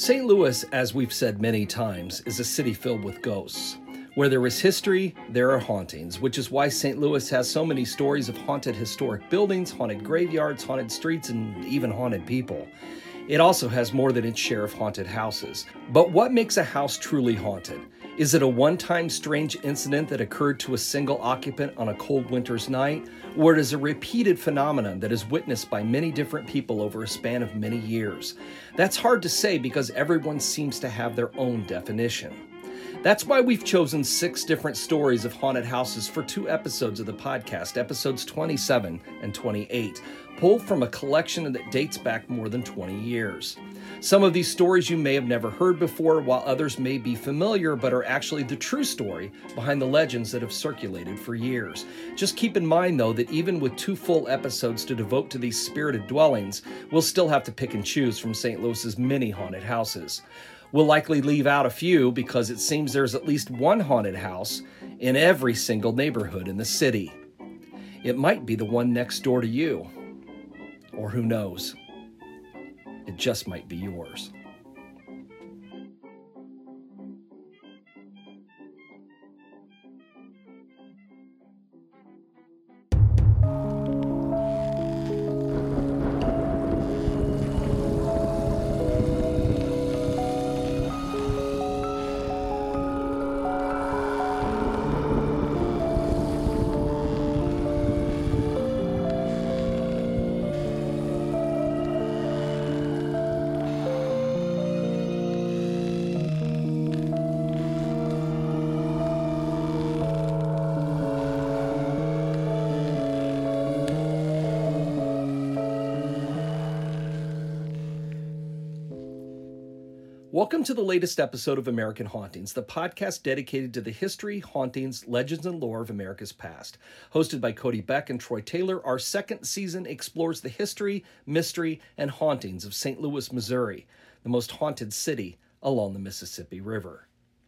St. Louis, as we've said many times, is a city filled with ghosts. Where there is history, there are hauntings, which is why St. Louis has so many stories of haunted historic buildings, haunted graveyards, haunted streets, and even haunted people. It also has more than its share of haunted houses. But what makes a house truly haunted? Is it a one-time strange incident that occurred to a single occupant on a cold winter's night? Or it is a repeated phenomenon that is witnessed by many different people over a span of many years? That's hard to say because everyone seems to have their own definition. That's why we've chosen 6 different stories of haunted houses for 2 episodes of the podcast, episodes 27 and 28, pulled from a collection that dates back more than 20 years. Some of these stories you may have never heard before, while others may be familiar but are actually the true story behind the legends that have circulated for years. Just keep in mind, though, that even with 2 full episodes to devote to these spirited dwellings, we'll still have to pick and choose from St. Louis's many haunted houses. We'll likely leave out a few because it seems there's at least one haunted house in every single neighborhood in the city. It might be the one next door to you. Or who knows? It just might be yours. Welcome to the latest episode of American Hauntings, the podcast dedicated to the history, hauntings, legends, and lore of America's past. Hosted by Cody Beck and Troy Taylor, our second season explores the history, mystery, and hauntings of St. Louis, Missouri, the most haunted city along the Mississippi River.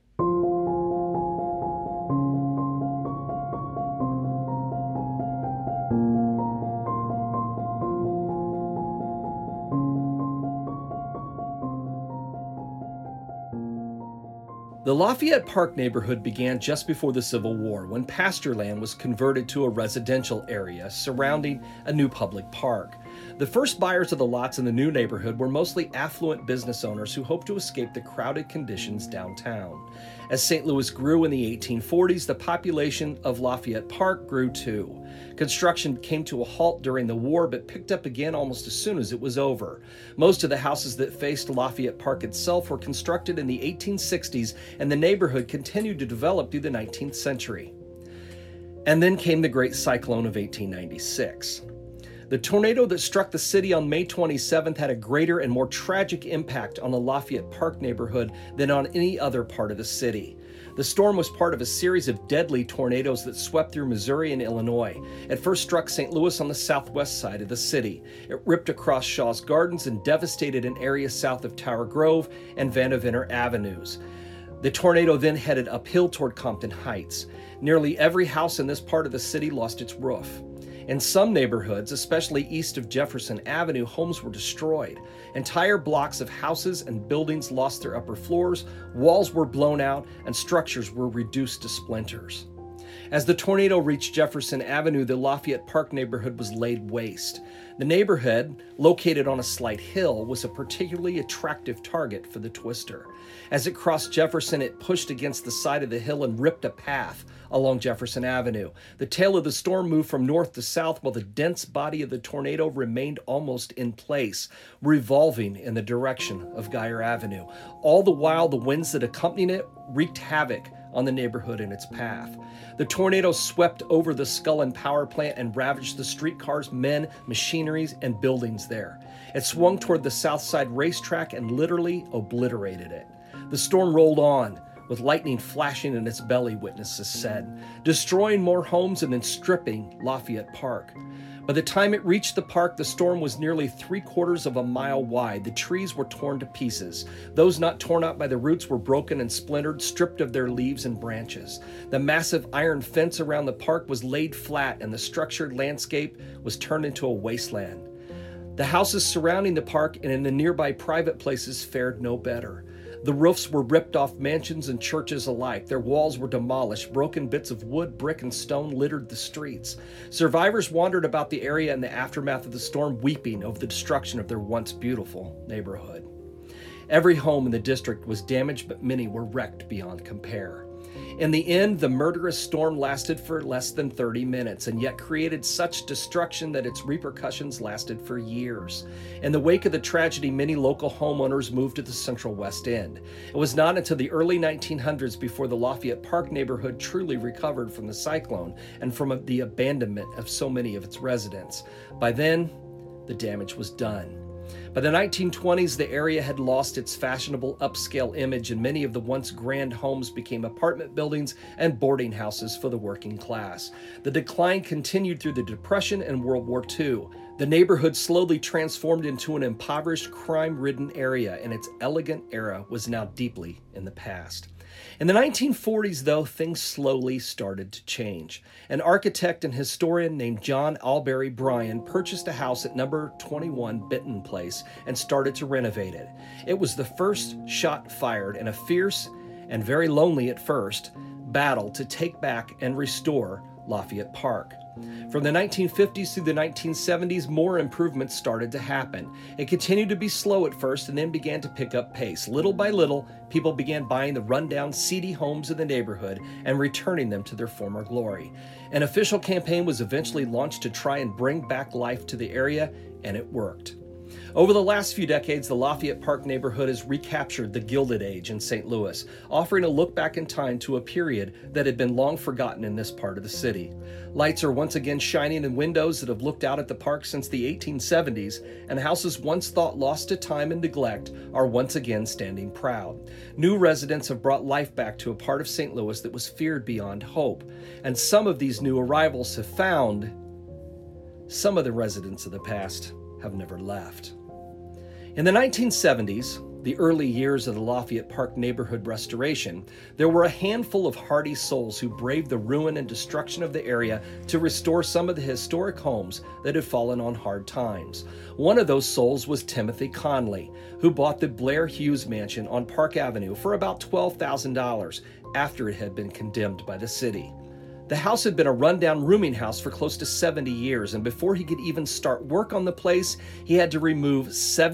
The Lafayette Park neighborhood began just before the Civil War when pasture land was converted to a residential area surrounding a new public park. The first buyers of the lots in the new neighborhood were mostly affluent business owners who hoped to escape the crowded conditions downtown. As St. Louis grew in the 1840s, the population of Lafayette Park grew too. Construction came to a halt during the war but picked up again almost as soon as it was over. Most of the houses that faced Lafayette Park itself were constructed in the 1860s, and the neighborhood continued to develop through the 19th century. And then came the Great Cyclone of 1896. The tornado that struck the city on May 27th had a greater and more tragic impact on the Lafayette Park neighborhood than on any other part of the city. The storm was part of a series of deadly tornadoes that swept through Missouri and Illinois. It first struck St. Louis on the southwest side of the city. It ripped across Shaw's Gardens and devastated an area south of Tower Grove and Vandeventer Avenues. The tornado then headed uphill toward Compton Heights. Nearly every house in this part of the city lost its roof. In some neighborhoods, especially east of Jefferson Avenue, homes were destroyed. Entire blocks of houses and buildings lost their upper floors, walls were blown out, and structures were reduced to splinters. As the tornado reached Jefferson Avenue, the Lafayette Park neighborhood was laid waste. The neighborhood, located on a slight hill, was a particularly attractive target for the twister. As it crossed Jefferson, it pushed against the side of the hill and ripped a path along Jefferson Avenue. The tail of the storm moved from north to south while the dense body of the tornado remained almost in place, revolving in the direction of Geyer Avenue. All the while, the winds that accompanied it wreaked havoc on the neighborhood in its path. The tornado swept over the Scullin power plant and ravaged the streetcars, men, machineries, and buildings there. It swung toward the South Side racetrack and literally obliterated it. The storm rolled on, with lightning flashing in its belly, witnesses said, destroying more homes and then stripping Lafayette Park. By the time it reached the park, the storm was nearly 3/4 of a mile wide. The trees were torn to pieces. Those not torn out by the roots were broken and splintered, stripped of their leaves and branches. The massive iron fence around the park was laid flat, and the structured landscape was turned into a wasteland. The houses surrounding the park and in the nearby private places fared no better. The roofs were ripped off mansions and churches alike. Their walls were demolished. Broken bits of wood, brick, and stone littered the streets. Survivors wandered about the area in the aftermath of the storm, weeping over the destruction of their once beautiful neighborhood. Every home in the district was damaged, but many were wrecked beyond compare. In the end, the murderous storm lasted for less than 30 minutes and yet created such destruction that its repercussions lasted for years. In the wake of the tragedy, many local homeowners moved to the Central West End. It was not until the early 1900s before the Lafayette Park neighborhood truly recovered from the cyclone and from the abandonment of so many of its residents. By then, the damage was done. By the 1920s, the area had lost its fashionable upscale image, and many of the once grand homes became apartment buildings and boarding houses for the working class. The decline continued through the Depression and World War II. The neighborhood slowly transformed into an impoverished, crime-ridden area, and its elegant era was now deeply in the past. In the 1940s, though, things slowly started to change. An architect and historian named John Albury Bryan purchased a house at number 21 Benton Place and started to renovate it. It was the first shot fired in a fierce and very lonely at first battle to take back and restore Lafayette Park. From the 1950s through the 1970s, more improvements started to happen. It continued to be slow at first and then began to pick up pace. Little by little, people began buying the rundown, seedy homes in the neighborhood and returning them to their former glory. An official campaign was eventually launched to try and bring back life to the area, and it worked. Over the last few decades, the Lafayette Park neighborhood has recaptured the Gilded Age in St. Louis, offering a look back in time to a period that had been long forgotten in this part of the city. Lights are once again shining in windows that have looked out at the park since the 1870s, and houses once thought lost to time and neglect are once again standing proud. New residents have brought life back to a part of St. Louis that was feared beyond hope, and some of these new arrivals have found some of the residents of the past have never left. In the 1970s, the early years of the Lafayette Park neighborhood restoration, there were a handful of hardy souls who braved the ruin and destruction of the area to restore some of the historic homes that had fallen on hard times. One of those souls was Timothy Conley, who bought the Blair Hughes Mansion on Park Avenue for about $12,000 after it had been condemned by the city. The house had been a rundown rooming house for close to 70 years, and before he could even start work on the place, he had to remove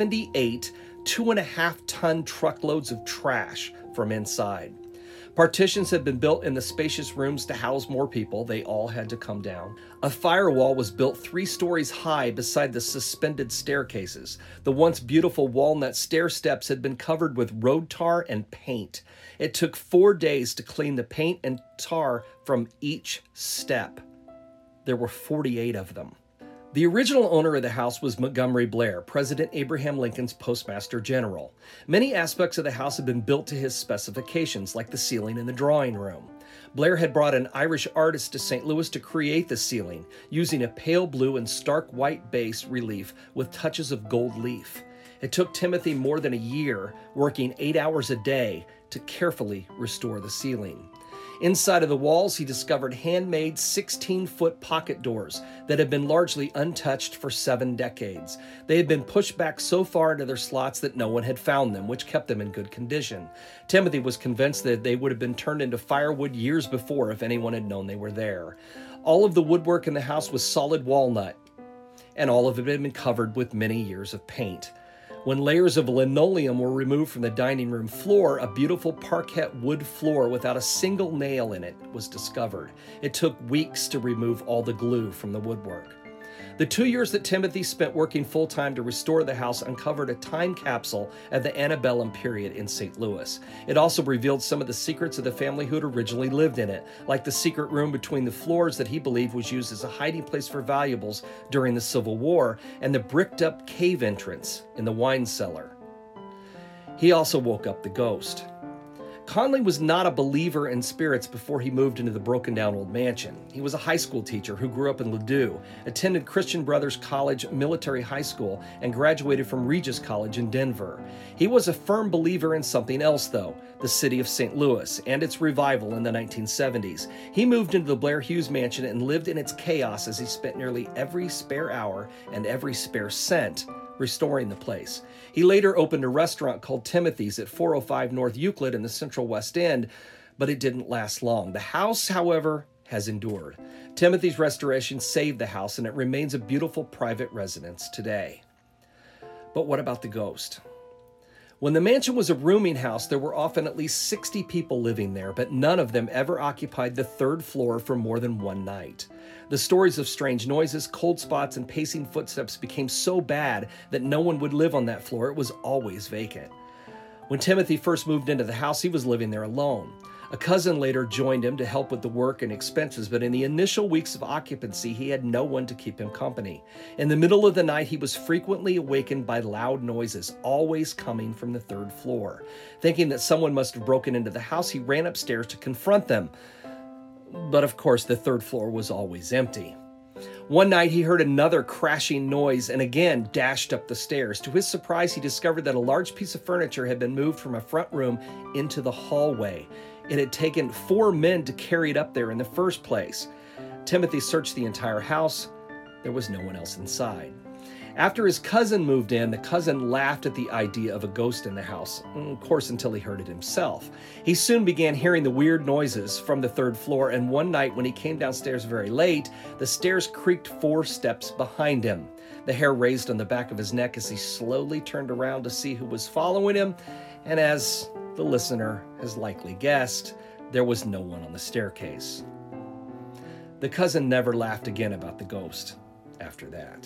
78 2.5-ton truckloads of trash from inside. Partitions had been built in the spacious rooms to house more people. They all had to come down. A firewall was built 3 stories high beside the suspended staircases. The once beautiful walnut stair steps had been covered with road tar and paint. It took 4 days to clean the paint and tar from each step. There were 48 of them. The original owner of the house was Montgomery Blair, President Abraham Lincoln's Postmaster General. Many aspects of the house had been built to his specifications, like the ceiling in the drawing room. Blair had brought an Irish artist to St. Louis to create the ceiling, using a pale blue and stark white base relief with touches of gold leaf. It took Timothy more than a year, working 8 hours a day, to carefully restore the ceiling. Inside of the walls, he discovered handmade 16-foot pocket doors that had been largely untouched for 7 decades. They had been pushed back so far into their slots that no one had found them, which kept them in good condition. Timothy was convinced that they would have been turned into firewood years before if anyone had known they were there. All of the woodwork in the house was solid walnut, and all of it had been covered with many years of paint. When layers of linoleum were removed from the dining room floor, a beautiful parquet wood floor without a single nail in it was discovered. It took weeks to remove all the glue from the woodwork. The 2 years that Timothy spent working full-time to restore the house uncovered a time capsule of the antebellum period in St. Louis. It also revealed some of the secrets of the family who had originally lived in it, like the secret room between the floors that he believed was used as a hiding place for valuables during the Civil War, and the bricked-up cave entrance in the wine cellar. He also woke up the ghost. Conley was not a believer in spirits before he moved into the broken-down old mansion. He was a high school teacher who grew up in Ladue, attended Christian Brothers College Military High School, and graduated from Regis College in Denver. He was a firm believer in something else, though, the city of St. Louis and its revival in the 1970s. He moved into the Blair Hughes mansion and lived in its chaos as he spent nearly every spare hour and every spare cent restoring the place. He later opened a restaurant called Timothy's at 405 North Euclid in the Central West End, but it didn't last long. The house, however, has endured. Timothy's restoration saved the house, and it remains a beautiful private residence today. But what about the ghost? When the mansion was a rooming house, there were often at least 60 people living there, but none of them ever occupied the third floor for more than one night. The stories of strange noises, cold spots, and pacing footsteps became so bad that no one would live on that floor. It was always vacant. When Timothy first moved into the house, he was living there alone. A cousin later joined him to help with the work and expenses, but in the initial weeks of occupancy, he had no one to keep him company. In the middle of the night, he was frequently awakened by loud noises, always coming from the third floor. Thinking that someone must have broken into the house, he ran upstairs to confront them. But of course, the third floor was always empty. One night, he heard another crashing noise and again dashed up the stairs. To his surprise, he discovered that a large piece of furniture had been moved from a front room into the hallway. It had taken 4 men to carry it up there in the first place. Timothy searched the entire house. There was no one else inside. After his cousin moved in, the cousin laughed at the idea of a ghost in the house, of course, until he heard it himself. He soon began hearing the weird noises from the third floor, and one night when he came downstairs very late, the stairs creaked 4 steps behind him. The hair raised on the back of his neck as he slowly turned around to see who was following him, and as the listener has likely guessed, there was no one on the staircase. The cousin never laughed again about the ghost after that.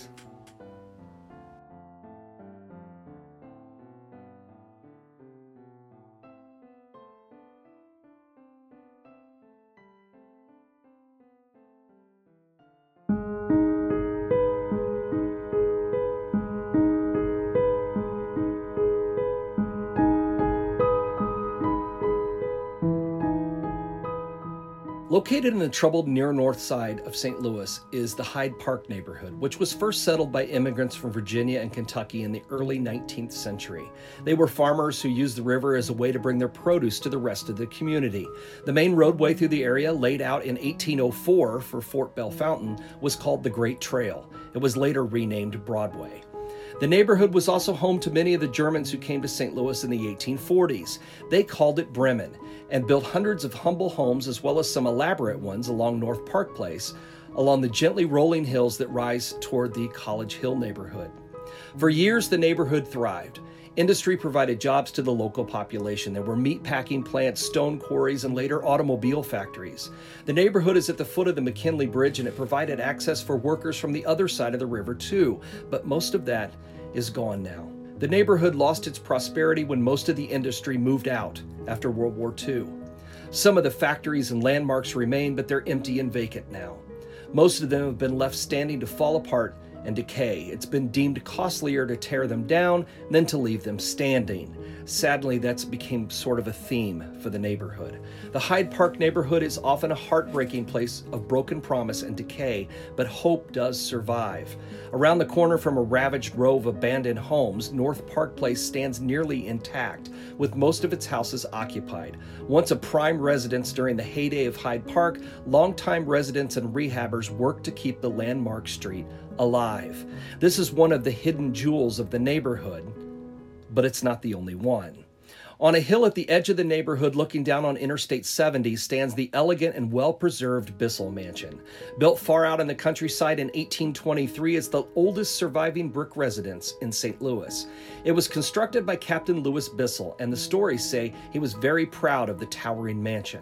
Located in the troubled near north side of St. Louis is the Hyde Park neighborhood, which was first settled by immigrants from Virginia and Kentucky in the early 19th century. They were farmers who used the river as a way to bring their produce to the rest of the community. The main roadway through the area, laid out in 1804 for Fort Bellefontaine, was called the Great Trail. It was later renamed Broadway. The neighborhood was also home to many of the Germans who came to St. Louis in the 1840s. They called it Bremen and built hundreds of humble homes as well as some elaborate ones along North Park Place, along the gently rolling hills that rise toward the College Hill neighborhood. For years, the neighborhood thrived. Industry provided jobs to the local population. There were meat packing plants, stone quarries, and later automobile factories. The neighborhood is at the foot of the McKinley Bridge, and it provided access for workers from the other side of the river too, but most of that is gone now. The neighborhood lost its prosperity when most of the industry moved out after World War II. Some of the factories and landmarks remain, but they're empty and vacant now. Most of them have been left standing to fall apart and decay. It's been deemed costlier to tear them down than to leave them standing. Sadly, that's become sort of a theme for the neighborhood. The Hyde Park neighborhood is often a heartbreaking place of broken promise and decay, but hope does survive. Around the corner from a ravaged row of abandoned homes, North Park Place stands nearly intact, with most of its houses occupied. Once a prime residence during the heyday of Hyde Park, longtime residents and rehabbers worked to keep the landmark street alive. This is one of the hidden jewels of the neighborhood, but it's not the only one. On a hill at the edge of the neighborhood looking down on Interstate 70 stands the elegant and well-preserved Bissell Mansion. Built far out in the countryside in 1823, it's the oldest surviving brick residence in St. Louis. It was constructed by Captain Louis Bissell, and the stories say he was very proud of the towering mansion.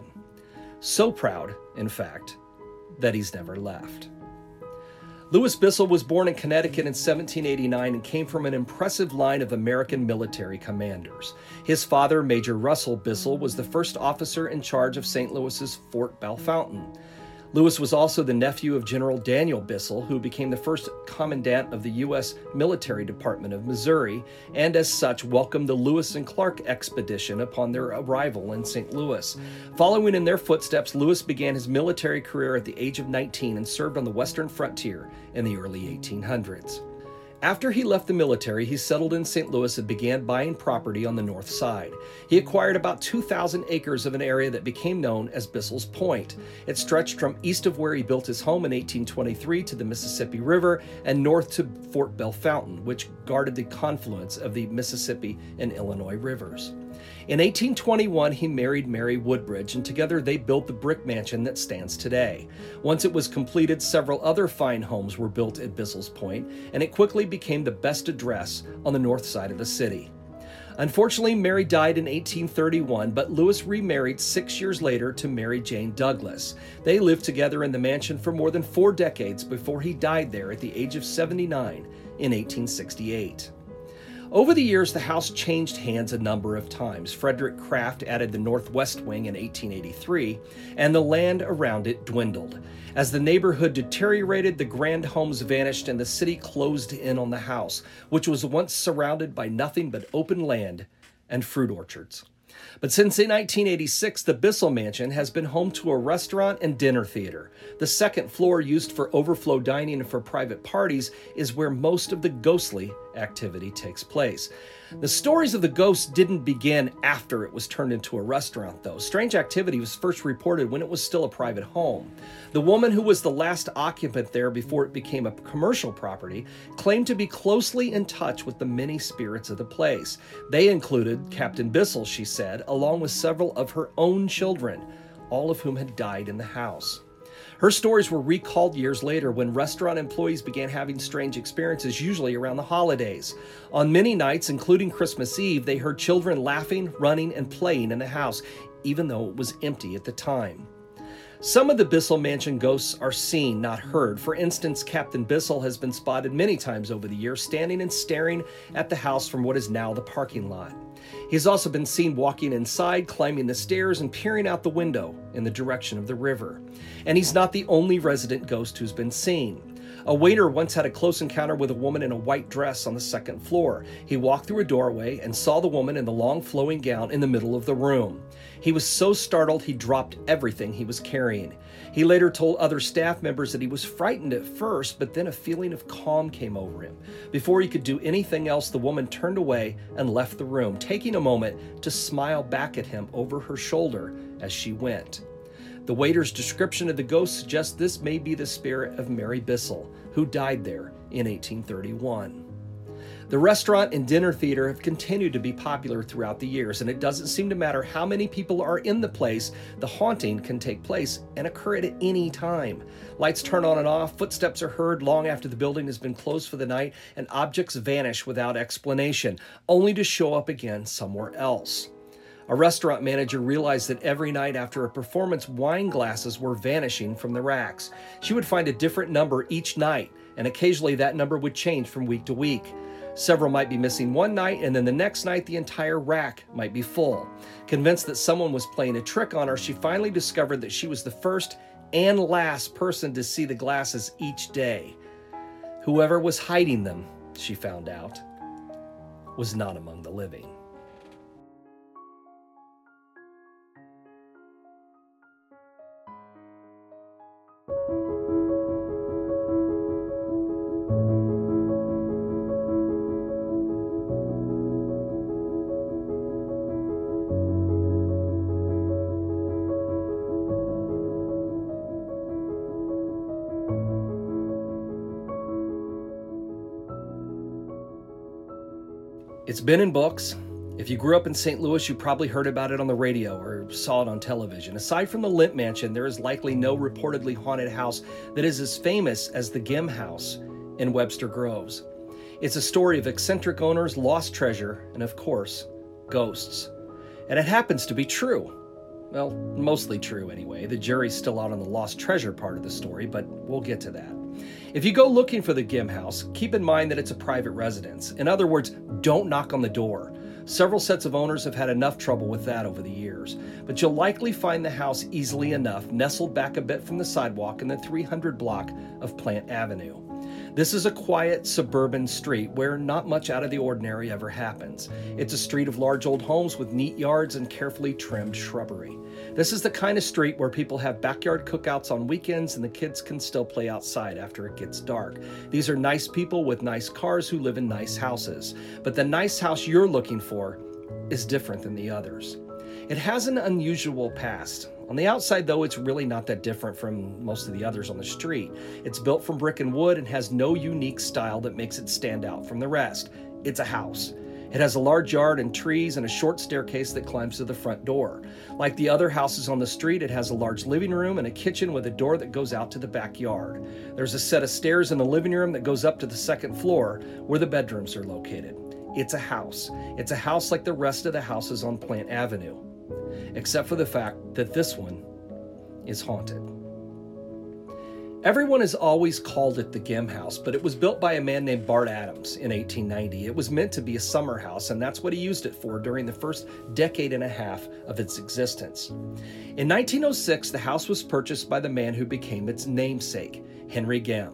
So proud, in fact, that he's never left. Louis Bissell was born in Connecticut in 1789 and came from an impressive line of American military commanders. His father, Major Russell Bissell, was the first officer in charge of St. Louis's Fort Bellefontaine. Lewis was also the nephew of General Daniel Bissell, who became the first commandant of the U.S. Military Department of Missouri, and as such welcomed the Lewis and Clark expedition upon their arrival in St. Louis. Following in their footsteps, Lewis began his military career at the age of 19 and served on the western frontier in the early 1800s. After he left the military, he settled in St. Louis and began buying property on the north side. He acquired about 2,000 acres of an area that became known as Bissell's Point. It stretched from east of where he built his home in 1823 to the Mississippi River and north to Fort Bellefontaine, which guarded the confluence of the Mississippi and Illinois rivers. In 1821, he married Mary Woodbridge, and together they built the brick mansion that stands today. Once it was completed, several other fine homes were built at Bissell's Point, and it quickly became the best address on the north side of the city. Unfortunately, Mary died in 1831, but Lewis remarried 6 years later to Mary Jane Douglas. They lived together in the mansion for more than 4 decades before he died there at the age of 79 in 1868. Over the years, the house changed hands a number of times. Frederick Kraft added the northwest wing in 1883, and the land around it dwindled. As the neighborhood deteriorated, the grand homes vanished and the city closed in on the house, which was once surrounded by nothing but open land and fruit orchards. But since 1986, the Bissell Mansion has been home to a restaurant and dinner theater. The second floor, used for overflow dining and for private parties, is where most of the ghostly activity takes place. The stories of the ghosts didn't begin after it was turned into a restaurant, though. Strange activity was first reported when it was still a private home. The woman who was the last occupant there before it became a commercial property claimed to be closely in touch with the many spirits of the place. They included Captain Bissell, she said, along with several of her own children, all of whom had died in the house. Her stories were recalled years later when restaurant employees began having strange experiences, usually around the holidays. On many nights, including Christmas Eve, they heard children laughing, running, and playing in the house, even though it was empty at the time. Some of the Bissell Mansion ghosts are seen, not heard. For instance, Captain Bissell has been spotted many times over the years, standing and staring at the house from what is now the parking lot. He's also been seen walking inside, climbing the stairs, and peering out the window in the direction of the river. And he's not the only resident ghost who's been seen. A waiter once had a close encounter with a woman in a white dress on the second floor. He walked through a doorway and saw the woman in the long flowing gown in the middle of the room. He was so startled he dropped everything he was carrying. He later told other staff members that he was frightened at first, but then a feeling of calm came over him. Before he could do anything else, the woman turned away and left the room, taking a moment to smile back at him over her shoulder as she went. The waiter's description of the ghost suggests this may be the spirit of Mary Bissell, who died there in 1831. The restaurant and dinner theater have continued to be popular throughout the years, and it doesn't seem to matter how many people are in the place, the haunting can take place and occur at any time. Lights turn on and off, footsteps are heard long after the building has been closed for the night, and objects vanish without explanation, only to show up again somewhere else. A restaurant manager realized that every night after a performance, wine glasses were vanishing from the racks. She would find a different number each night, and occasionally that number would change from week to week. Several might be missing one night, and then the next night the entire rack might be full. Convinced that someone was playing a trick on her, she finally discovered that she was the first and last person to see the glasses each day. Whoever was hiding them, she found out, was not among the living. It's been in books. If you grew up in St. Louis, you probably heard about it on the radio or saw it on television. Aside from the Limp Mansion, there is likely no reportedly haunted house that is as famous as the Gim House in Webster Groves. It's a story of eccentric owners, lost treasure, and of course, ghosts. And it happens to be true. Well, mostly true anyway. The jury's still out on the lost treasure part of the story, but we'll get to that. If you go looking for the Gim House, keep in mind that it's a private residence. In other words, don't knock on the door. Several sets of owners have had enough trouble with that over the years, but you'll likely find the house easily enough nestled back a bit from the sidewalk in the 300 block of Plant Avenue. This is a quiet suburban street where not much out of the ordinary ever happens. It's a street of large old homes with neat yards and carefully trimmed shrubbery. This is the kind of street where people have backyard cookouts on weekends and the kids can still play outside after it gets dark. These are nice people with nice cars who live in nice houses. But the nice house you're looking for is different than the others. It has an unusual past. On the outside, though, it's really not that different from most of the others on the street. It's built from brick and wood and has no unique style that makes it stand out from the rest. It's a house. It has a large yard and trees and a short staircase that climbs to the front door. Like the other houses on the street, it has a large living room and a kitchen with a door that goes out to the backyard. There's a set of stairs in the living room that goes up to the second floor where the bedrooms are located. It's a house. It's a house like the rest of the houses on Plant Avenue, except for the fact that this one is haunted. Everyone has always called it the Gem House, but it was built by a man named Bart Adams in 1890. It was meant to be a summer house, and that's what he used it for during the first decade and a half of its existence. In 1906, the house was purchased by the man who became its namesake, Henry Gem.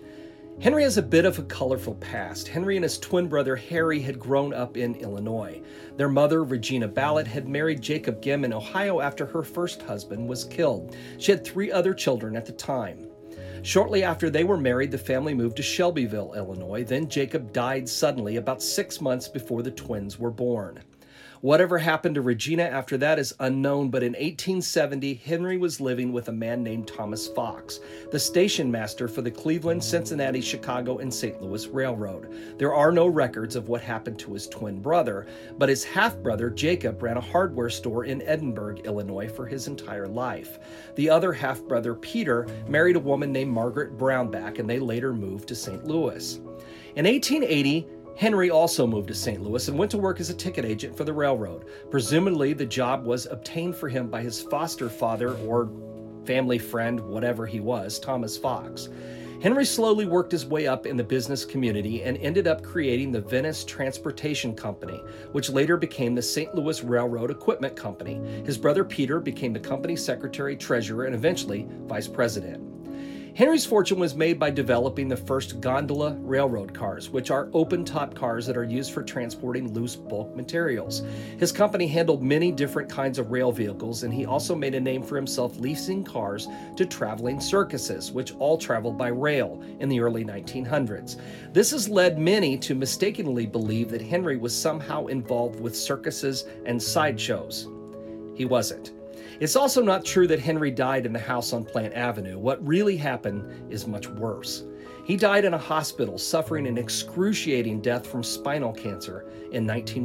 Henry has a bit of a colorful past. Henry and his twin brother Harry had grown up in Illinois. Their mother, Regina Ballot, had married Jacob Gem in Ohio after her first husband was killed. She had 3 other children at the time. Shortly after they were married, the family moved to Shelbyville, Illinois. Then Jacob died suddenly about 6 months before the twins were born. Whatever happened to Regina after that is unknown, but in 1870, Henry was living with a man named Thomas Fox, the station master for the Cleveland, Cincinnati, Chicago, and St. Louis Railroad. There are no records of what happened to his twin brother, but his half-brother, Jacob, ran a hardware store in Edinburgh, Illinois for his entire life. The other half-brother, Peter, married a woman named Margaret Brownback, and they later moved to St. Louis. In 1880, Henry also moved to St. Louis and went to work as a ticket agent for the railroad. Presumably, the job was obtained for him by his foster father or family friend, whatever he was, Thomas Fox. Henry slowly worked his way up in the business community and ended up creating the Venice Transportation Company, which later became the St. Louis Railroad Equipment Company. His brother Peter became the company secretary, treasurer, and eventually vice president. Henry's fortune was made by developing the first gondola railroad cars, which are open-top cars that are used for transporting loose bulk materials. His company handled many different kinds of rail vehicles, and he also made a name for himself leasing cars to traveling circuses, which all traveled by rail in the early 1900s. This has led many to mistakenly believe that Henry was somehow involved with circuses and sideshows. He wasn't. It's also not true that Henry died in the house on Plant Avenue. What really happened is much worse. He died in a hospital, suffering an excruciating death from spinal cancer in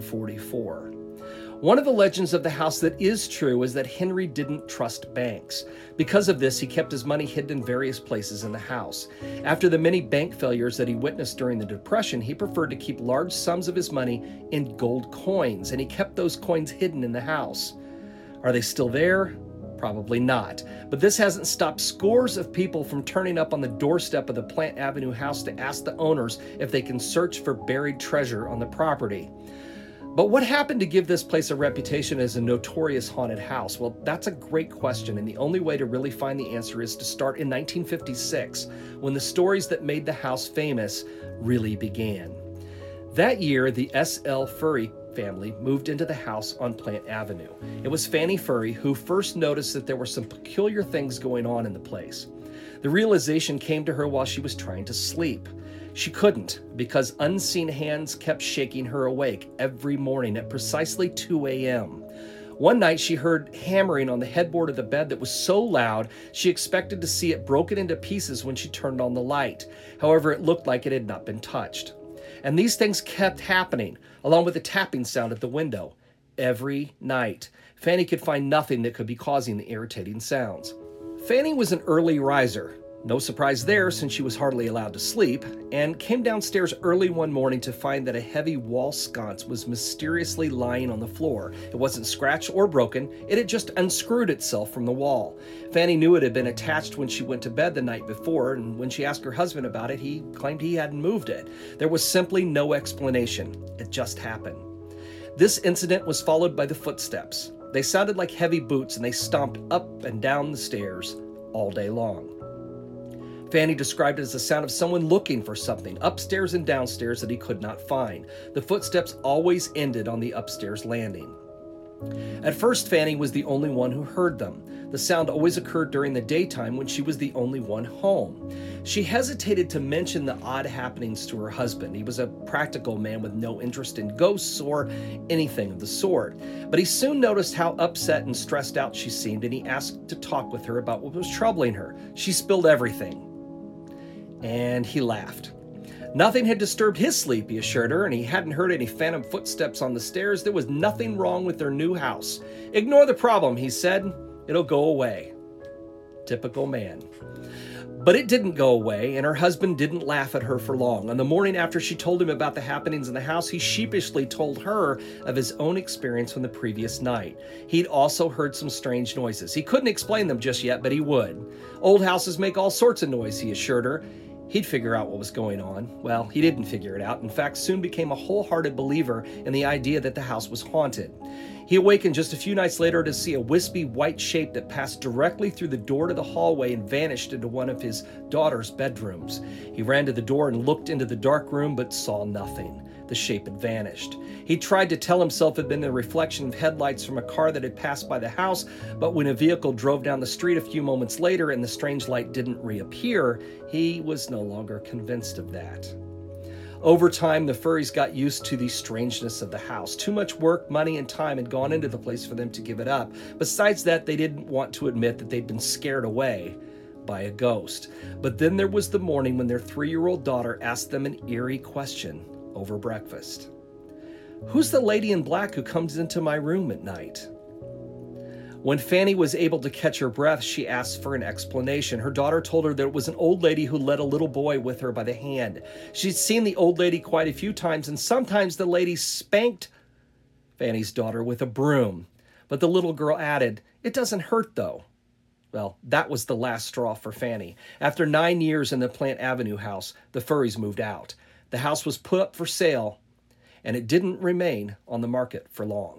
1944. One of the legends of the house that is true is that Henry didn't trust banks. Because of this, he kept his money hidden in various places in the house. After the many bank failures that he witnessed during the Depression, he preferred to keep large sums of his money in gold coins, and he kept those coins hidden in the house. Are they still there? Probably not. But this hasn't stopped scores of people from turning up on the doorstep of the Plant Avenue house to ask the owners if they can search for buried treasure on the property. But what happened to give this place a reputation as a notorious haunted house? Well, that's a great question, and the only way to really find the answer is to start in 1956, when the stories that made the house famous really began. That year, the S.L. Furry family moved into the house on Plant Avenue. It was Fanny Furry who first noticed that there were some peculiar things going on in the place. The realization came to her while she was trying to sleep. She couldn't, because unseen hands kept shaking her awake every morning at precisely 2 a.m. One night she heard hammering on the headboard of the bed that was so loud she expected to see it broken into pieces when she turned on the light. However, it looked like it had not been touched. And these things kept happening, along with the tapping sound at the window, every night. Fanny could find nothing that could be causing the irritating sounds. Fanny was an early riser. No surprise there, since she was hardly allowed to sleep, and came downstairs early one morning to find that a heavy wall sconce was mysteriously lying on the floor. It wasn't scratched or broken, it had just unscrewed itself from the wall. Fanny knew it had been attached when she went to bed the night before, and when she asked her husband about it, he claimed he hadn't moved it. There was simply no explanation. It just happened. This incident was followed by the footsteps. They sounded like heavy boots, and they stomped up and down the stairs all day long. Fanny described it as the sound of someone looking for something upstairs and downstairs that he could not find. The footsteps always ended on the upstairs landing. At first, Fanny was the only one who heard them. The sound always occurred during the daytime when she was the only one home. She hesitated to mention the odd happenings to her husband. He was a practical man with no interest in ghosts or anything of the sort. But he soon noticed how upset and stressed out she seemed, and he asked to talk with her about what was troubling her. She spilled everything. And he laughed. Nothing had disturbed his sleep, he assured her, and he hadn't heard any phantom footsteps on the stairs. There was nothing wrong with their new house. Ignore the problem, he said. It'll go away. Typical man. But it didn't go away, and her husband didn't laugh at her for long. On the morning after she told him about the happenings in the house, he sheepishly told her of his own experience from the previous night. He'd also heard some strange noises. He couldn't explain them just yet, but he would. Old houses make all sorts of noise, he assured her. He'd figure out what was going on. Well, he didn't figure it out. In fact, soon became a wholehearted believer in the idea that the house was haunted. He awakened just a few nights later to see a wispy white shape that passed directly through the door to the hallway and vanished into one of his daughter's bedrooms. He ran to the door and looked into the dark room, but saw nothing. The shape had vanished. He tried to tell himself it had been the reflection of headlights from a car that had passed by the house, but when a vehicle drove down the street a few moments later and the strange light didn't reappear, he was no longer convinced of that. Over time, the Furries got used to the strangeness of the house. Too much work, money, and time had gone into the place for them to give it up. Besides that, they didn't want to admit that they'd been scared away by a ghost. But then there was the morning when their 3-year-old daughter asked them an eerie question over breakfast. Who's the lady in black who comes into my room at night? When Fanny was able to catch her breath, she asked for an explanation. Her daughter told her that it was an old lady who led a little boy with her by the hand. She'd seen the old lady quite a few times, and sometimes the lady spanked Fanny's daughter with a broom. But the little girl added, "It doesn't hurt, though." Well, that was the last straw for Fanny. After 9 years in the Plant Avenue house, the Furries moved out. The house was put up for sale, and it didn't remain on the market for long.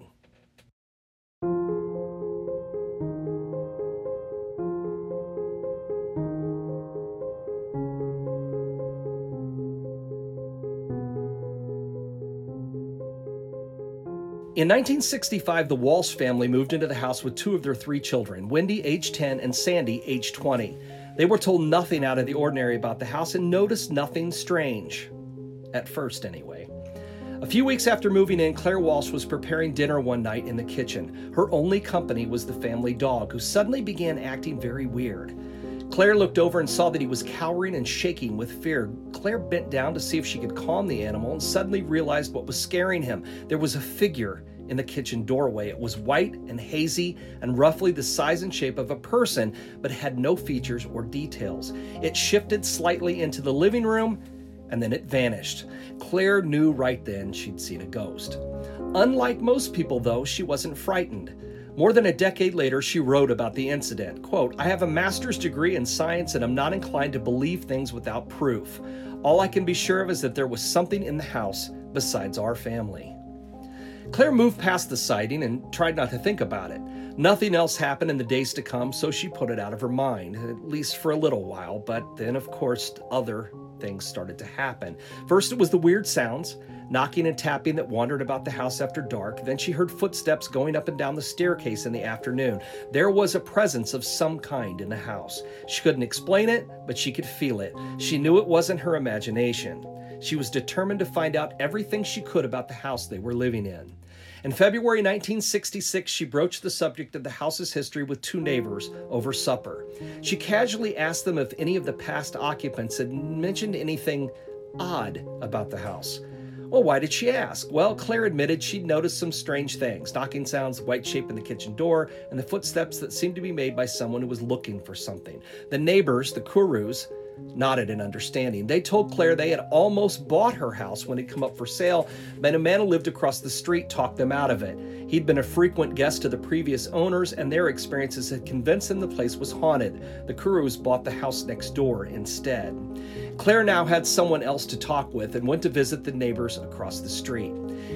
In 1965, the Walsh family moved into the house with 2 of their 3 children, Wendy, age 10, and Sandy, age 20. They were told nothing out of the ordinary about the house and noticed nothing strange. At first, anyway. A few weeks after moving in, Claire Walsh was preparing dinner one night in the kitchen. Her only company was the family dog, who suddenly began acting very weird. Claire looked over and saw that he was cowering and shaking with fear. Claire bent down to see if she could calm the animal and suddenly realized what was scaring him. There was a figure in the kitchen doorway. It was white and hazy and roughly the size and shape of a person, but had no features or details. It shifted slightly into the living room, and then it vanished. Claire knew right then she'd seen a ghost. Unlike most people, though, she wasn't frightened. More than a decade later, she wrote about the incident. Quote, "I have a master's degree in science and I'm not inclined to believe things without proof. All I can be sure of is that there was something in the house besides our family." Claire moved past the sighting and tried not to think about it. Nothing else happened in the days to come, so she put it out of her mind, at least for a little while. But then, of course, other things started to happen. First, it was the weird sounds, knocking and tapping that wandered about the house after dark. Then she heard footsteps going up and down the staircase in the afternoon. There was a presence of some kind in the house. She couldn't explain it, but she could feel it. She knew it wasn't her imagination. She was determined to find out everything she could about the house they were living in. In February 1966, she broached the subject of the house's history with 2 neighbors over supper. She casually asked them if any of the past occupants had mentioned anything odd about the house. Well, why did she ask? Well, Claire admitted she'd noticed some strange things, knocking sounds, white shape in the kitchen door, and the footsteps that seemed to be made by someone who was looking for something. The neighbors, the Kurus, nodded in understanding. They told Claire they had almost bought her house when it come up for sale, but a man who lived across the street talked them out of it. He'd been a frequent guest to the previous owners, and their experiences had convinced them the place was haunted. The Kurus bought the house next door instead. Claire now had someone else to talk with and went to visit the neighbors across the street.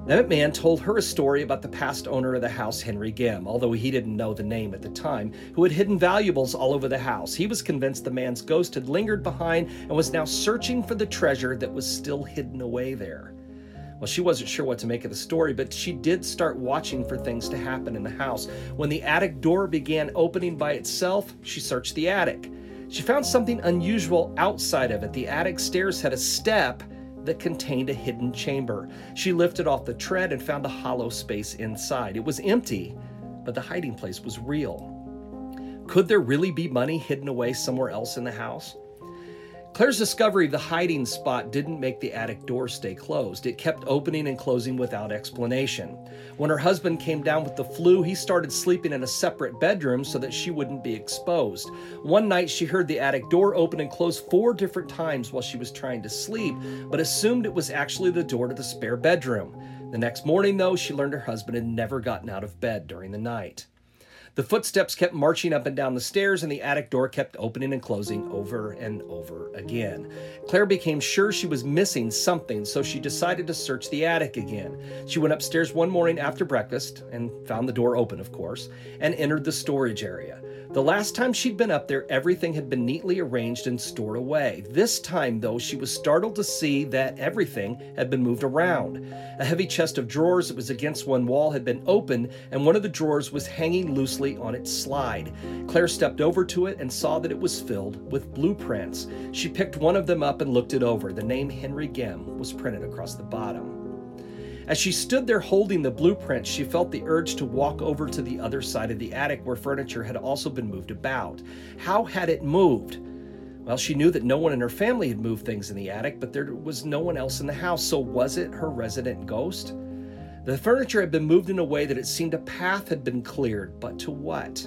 That man told her a story about the past owner of the house, Henry Gem, although he didn't know the name at the time, who had hidden valuables all over the house. He was convinced the man's ghost had lingered behind and was now searching for the treasure that was still hidden away there. Well, she wasn't sure what to make of the story, but she did start watching for things to happen in the house. When the attic door began opening by itself, she searched the attic. She found something unusual outside of it. The attic stairs had a step that contained a hidden chamber. She lifted off the tread and found a hollow space inside. It was empty, but the hiding place was real. Could there really be money hidden away somewhere else in the house? Claire's discovery of the hiding spot didn't make the attic door stay closed. It kept opening and closing without explanation. When her husband came down with the flu, he started sleeping in a separate bedroom so that she wouldn't be exposed. One night, she heard the attic door open and close 4 different times while she was trying to sleep, but assumed it was actually the door to the spare bedroom. The next morning, though, she learned her husband had never gotten out of bed during the night. The footsteps kept marching up and down the stairs, and the attic door kept opening and closing over and over again. Claire became sure she was missing something, so she decided to search the attic again. She went upstairs one morning after breakfast, and found the door open, of course, and entered the storage area. The last time she'd been up there, everything had been neatly arranged and stored away. This time, though, she was startled to see that everything had been moved around. A heavy chest of drawers that was against one wall had been opened, and one of the drawers was hanging loosely on its slide. Claire stepped over to it and saw that it was filled with blueprints. She picked one of them up and looked it over. The name Henry Gem was printed across the bottom. As she stood there holding the blueprints, she felt the urge to walk over to the other side of the attic where furniture had also been moved about. How had it moved? Well, she knew that no one in her family had moved things in the attic, but there was no one else in the house, so was it her resident ghost? The furniture had been moved in a way that it seemed a path had been cleared, but to what?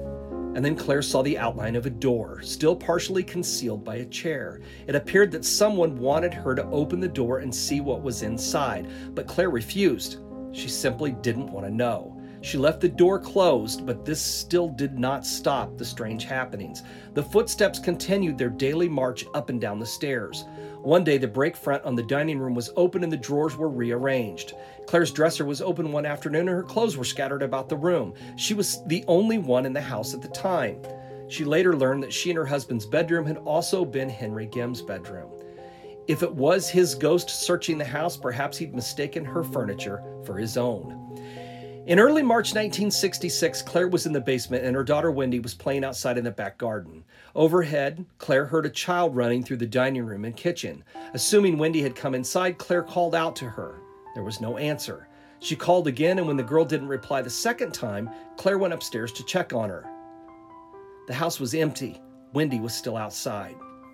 And then Claire saw the outline of a door, still partially concealed by a chair. It appeared that someone wanted her to open the door and see what was inside, but Claire refused. She simply didn't want to know. She left the door closed, but this still did not stop the strange happenings. The footsteps continued their daily march up and down the stairs. One day, the break front on the dining room was open and the drawers were rearranged. Claire's dresser was open one afternoon and her clothes were scattered about the room. She was the only one in the house at the time. She later learned that she and her husband's bedroom had also been Henry Gem's bedroom. If it was his ghost searching the house, perhaps he'd mistaken her furniture for his own. In early March 1966, Claire was in the basement and her daughter Wendy was playing outside in the back garden. Overhead, Claire heard a child running through the dining room and kitchen. Assuming Wendy had come inside, Claire called out to her. There was no answer. She called again, and when the girl didn't reply the second time, Claire went upstairs to check on her. The house was empty. Wendy was still outside.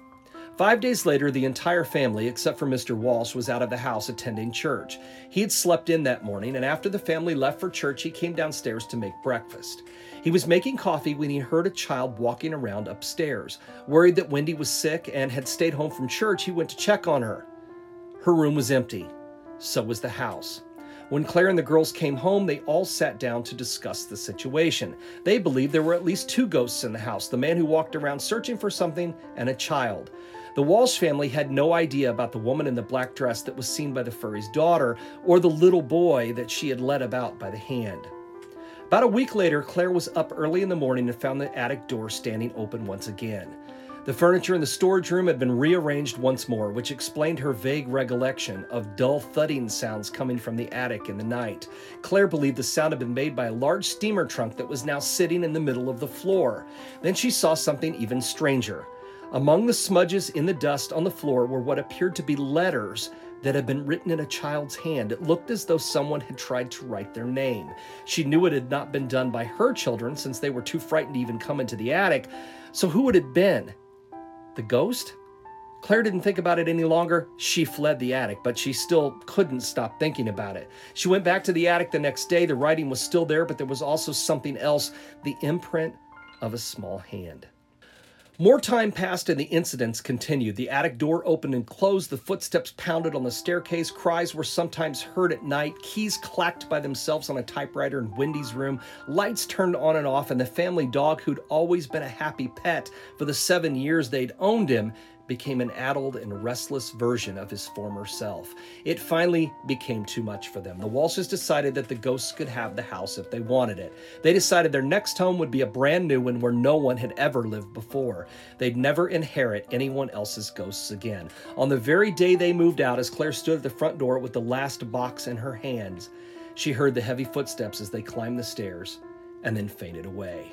5 days later, the entire family, except for Mr. Walsh, was out of the house attending church. He had slept in that morning, and after the family left for church, he came downstairs to make breakfast. He was making coffee when he heard a child walking around upstairs. Worried that Wendy was sick and had stayed home from church, he went to check on her. Her room was empty. So was the house. When Claire and the girls came home, they all sat down to discuss the situation. They believed there were at least 2 ghosts in the house, the man who walked around searching for something and a child. The Walsh family had no idea about the woman in the black dress that was seen by the furry's daughter or the little boy that she had led about by the hand. About a week later, Claire was up early in the morning and found the attic door standing open once again. The furniture in the storage room had been rearranged once more, which explained her vague recollection of dull thudding sounds coming from the attic in the night. Claire believed the sound had been made by a large steamer trunk that was now sitting in the middle of the floor. Then she saw something even stranger. Among the smudges in the dust on the floor were what appeared to be letters that had been written in a child's hand. It looked as though someone had tried to write their name. She knew it had not been done by her children since they were too frightened to even come into the attic. So who would it have been? The ghost? Claire didn't think about it any longer. She fled the attic, but she still couldn't stop thinking about it. She went back to the attic the next day. The writing was still there, but there was also something else, the imprint of a small hand. More time passed and the incidents continued. The attic door opened and closed. The footsteps pounded on the staircase. Cries were sometimes heard at night. Keys clacked by themselves on a typewriter in Wendy's room. Lights turned on and off, and the family dog, who'd always been a happy pet for the 7 years they'd owned him, became an addled and restless version of his former self. It finally became too much for them. The Walshes decided that the ghosts could have the house if they wanted it. They decided their next home would be a brand new one where no one had ever lived before. They'd never inherit anyone else's ghosts again. On the very day they moved out, as Claire stood at the front door with the last box in her hands, she heard the heavy footsteps as they climbed the stairs and then fainted away.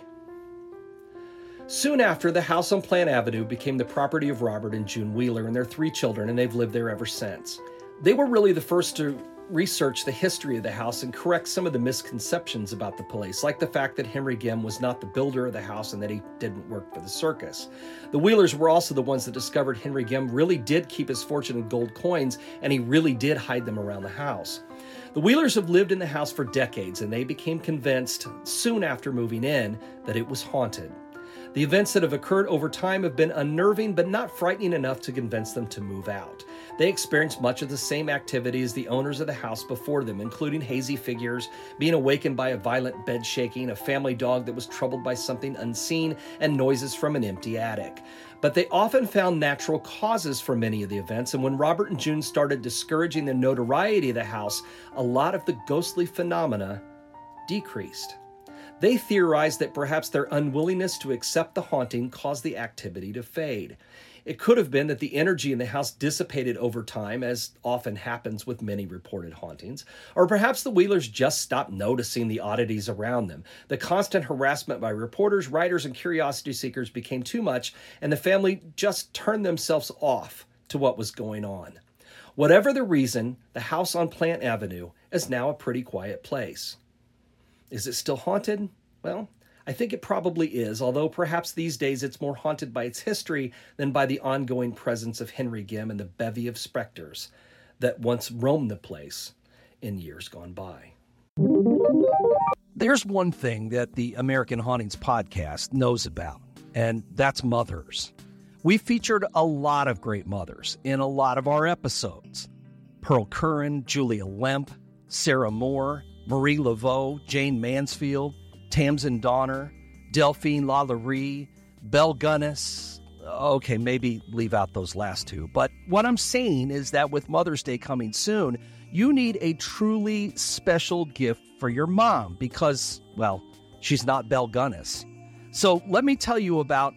Soon after, the house on Plant Avenue became the property of Robert and June Wheeler and their 3 children, and they've lived there ever since. They were really the first to research the history of the house and correct some of the misconceptions about the place, like the fact that Henry Gimm was not the builder of the house and that he didn't work for the circus. The Wheelers were also the ones that discovered Henry Gimm really did keep his fortune in gold coins, and he really did hide them around the house. The Wheelers have lived in the house for decades, and they became convinced, soon after moving in, that it was haunted. The events that have occurred over time have been unnerving, but not frightening enough to convince them to move out. They experienced much of the same activity as the owners of the house before them, including hazy figures, being awakened by a violent bed shaking, a family dog that was troubled by something unseen, and noises from an empty attic. But they often found natural causes for many of the events, and when Robert and June started discouraging the notoriety of the house, a lot of the ghostly phenomena decreased. They theorized that perhaps their unwillingness to accept the haunting caused the activity to fade. It could have been that the energy in the house dissipated over time, as often happens with many reported hauntings, or perhaps the Wheelers just stopped noticing the oddities around them. The constant harassment by reporters, writers, and curiosity seekers became too much, and the family just turned themselves off to what was going on. Whatever the reason, the house on Plant Avenue is now a pretty quiet place. Is it still haunted? Well, I think it probably is, although perhaps these days it's more haunted by its history than by the ongoing presence of Henry Gimm and the bevy of specters that once roamed the place in years gone by. There's one thing that the American Hauntings podcast knows about, and that's mothers. We featured a lot of great mothers in a lot of our episodes. Pearl Curran, Julia Lemp, Sarah Moore, Marie Laveau, Jane Mansfield, Tamsin Donner, Delphine Lalaurie, Belle Gunness. Okay, maybe leave out those last 2. But what I'm saying is that with Mother's Day coming soon, you need a truly special gift for your mom because, well, she's not Belle Gunness. So let me tell you about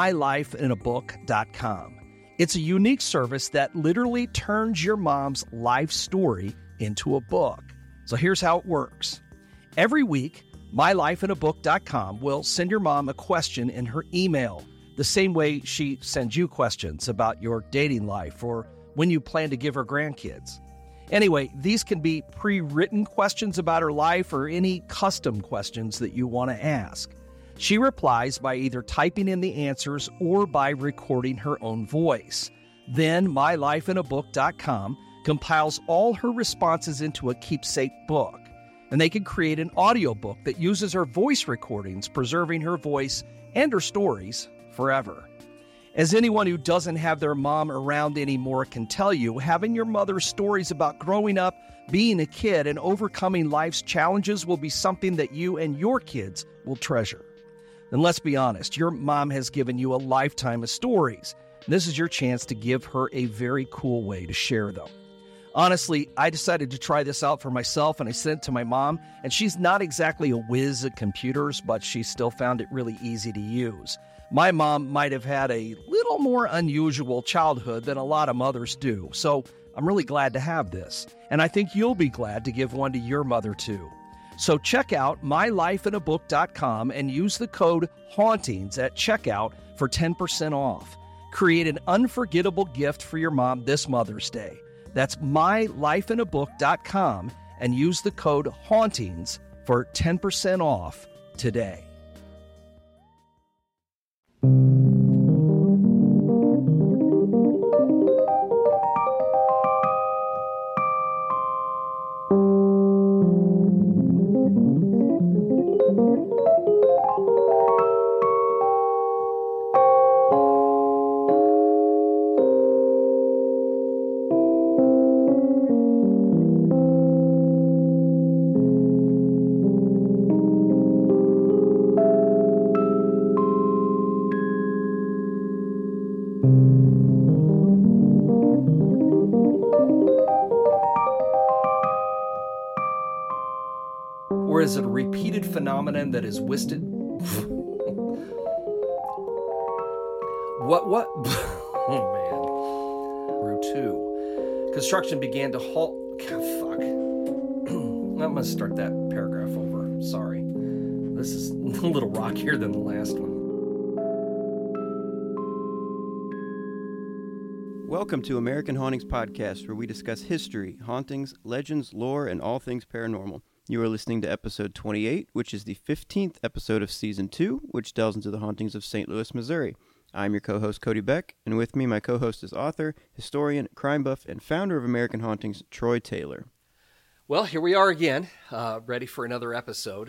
mylifeinabook.com. It's a unique service that literally turns your mom's life story into a book. So here's how it works. Every week, mylifeinabook.com will send your mom a question in her email, the same way she sends you questions about your dating life or when you plan to give her grandkids. Anyway, these can be pre-written questions about her life or any custom questions that you want to ask. She replies by either typing in the answers or by recording her own voice. Then mylifeinabook.com compiles all her responses into a keepsake book, and they can create an audiobook that uses her voice recordings, preserving her voice and her stories forever. As anyone who doesn't have their mom around anymore can tell you, having your mother's stories about growing up, being a kid, and overcoming life's challenges will be something that you and your kids will treasure. And let's be honest, your mom has given you a lifetime of stories. This is your chance to give her a very cool way to share them. Honestly, I decided to try this out for myself, and I sent it to my mom, and she's not exactly a whiz at computers, but she still found it really easy to use. My mom might have had a little more unusual childhood than a lot of mothers do, so I'm really glad to have this, and I think you'll be glad to give one to your mother too. So check out mylifeinabook.com and use the code HAUNTINGS at checkout for 10% off. Create an unforgettable gift for your mom this Mother's Day. That's mylifeinabook.com and use the code HAUNTINGS for 10% off today. is it a repeated phenomenon that is wisted? What? Oh, man. Route 2. Construction began to halt. God, fuck. I'm going to start that paragraph over. Sorry. This is a little rockier than the last one. Welcome to American Hauntings Podcast, where we discuss history, hauntings, legends, lore, and all things paranormal. You are listening to episode 28, which is the 15th episode of season 2, which delves into the hauntings of St. Louis, Missouri. I'm your co-host, Cody Beck, and with me, my co-host is author, historian, crime buff, and founder of American Hauntings, Troy Taylor. Well, here we are again, ready for another episode.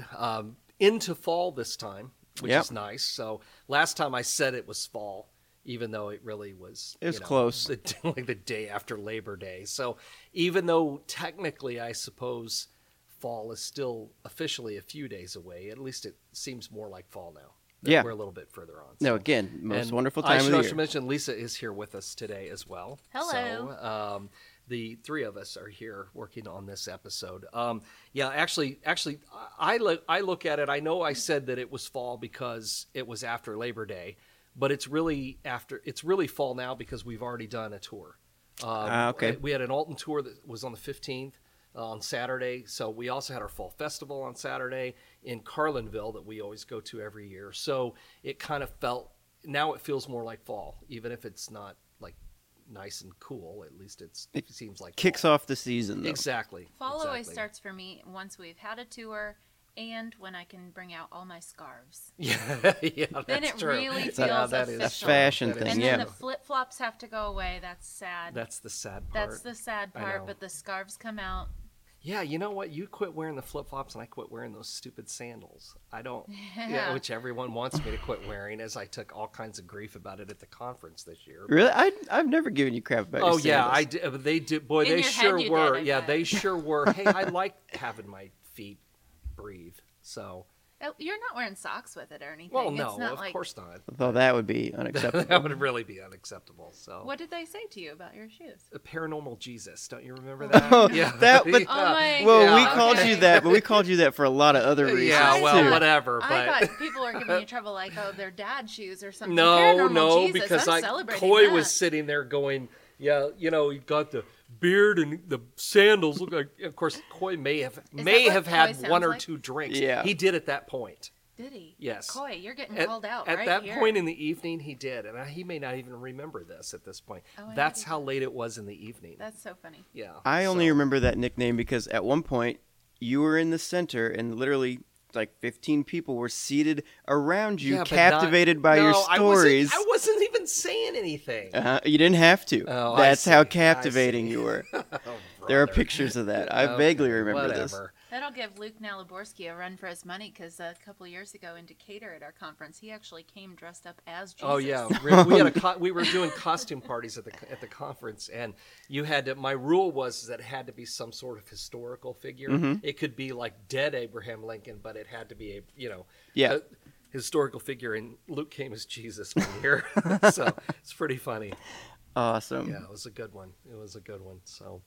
Into fall this time, which is nice. So last time I said it was fall, even though it really was. It was close. Like the day after Labor Day. So even though technically I suppose fall is still officially a few days away, at least it seems more like fall now. Yeah. We're a little bit further on. No, again, most wonderful time of the I year. should mention Lisa is here with us today as well. Hello. So the three of us are here working on this episode. Actually, I look at it. I know I said that it was fall because it was after Labor Day, but it's really fall now because we've already done a tour. Okay. We had an Alton tour that was on the 15th. On Saturday. So we also had our fall festival on Saturday in Carlinville that we always go to every year. So it kind of now it feels more like fall, even if it's not like nice and cool. At least it seems like kicks fall. Off the season, though. Exactly. Fall always starts for me once we've had a tour and when I can bring out all my scarves. Yeah, then it true. really feels that official. is a fashion thing, and yeah. then the flip-flops have to go away. That's sad. That's the sad part. That's the sad I part, know. but the scarves come out. Yeah, you know what? You quit wearing the flip-flops and I quit wearing those stupid sandals. I don't, which everyone wants me to quit wearing, as I took all kinds of grief about it at the conference this year. Really? I've never given you crap about your Oh, yeah, sandals. I did. But they did. Boy, In they your sure head you were. did, Yeah, but- they sure were. Hey, I like having my feet breathe. So, Oh, you're not wearing socks with it or anything. well, It's no, not of like, course not. Though that would be unacceptable. That would really be unacceptable. So, What did they say to you about your shoes? a paranormal Jesus? Don't you remember that? Oh, yeah, that- but- Oh my Well, Yeah, we called okay. you that, but we called you that for a lot of other reasons, Yeah, well, too. whatever. I But thought people were giving you trouble like, oh, they're dad shoes or something. no, Paranormal Jesus, because I'm celebrating Coy that. was sitting there going, yeah, you got the beard and the sandals. Look like, of course, Coy may have what had Coy one or sounds two drinks. Yeah. He did at that point. Did he? Yes. Coy, you're getting At, called out at right that here. point in the evening, he did, and he may not even remember this at this point. Oh, I That's know he how did. late it was in the evening. That's so funny. Yeah. I only so- remember that nickname because at one point you were in the center and literally like 15 people were seated around you, Yeah, but captivated not- by your No, stories. I wasn't even saying anything. You didn't have to. Oh, I That's how see. I captivating see. you were. Oh, There are brother. pictures of that. I Okay, vaguely remember this. whatever. That'll give Luke Naliborski a run for his money because a couple years ago in Decatur at our conference, he actually came dressed up as Jesus. Oh yeah, we were doing costume parties at the conference, and you had to. My rule was that it had to be some sort of historical figure. Mm-hmm. It could be like dead Abraham Lincoln, but it had to be Yeah. a historical figure. And Luke came as Jesus one year, so it's pretty funny. Awesome. Yeah, it was a good one. So,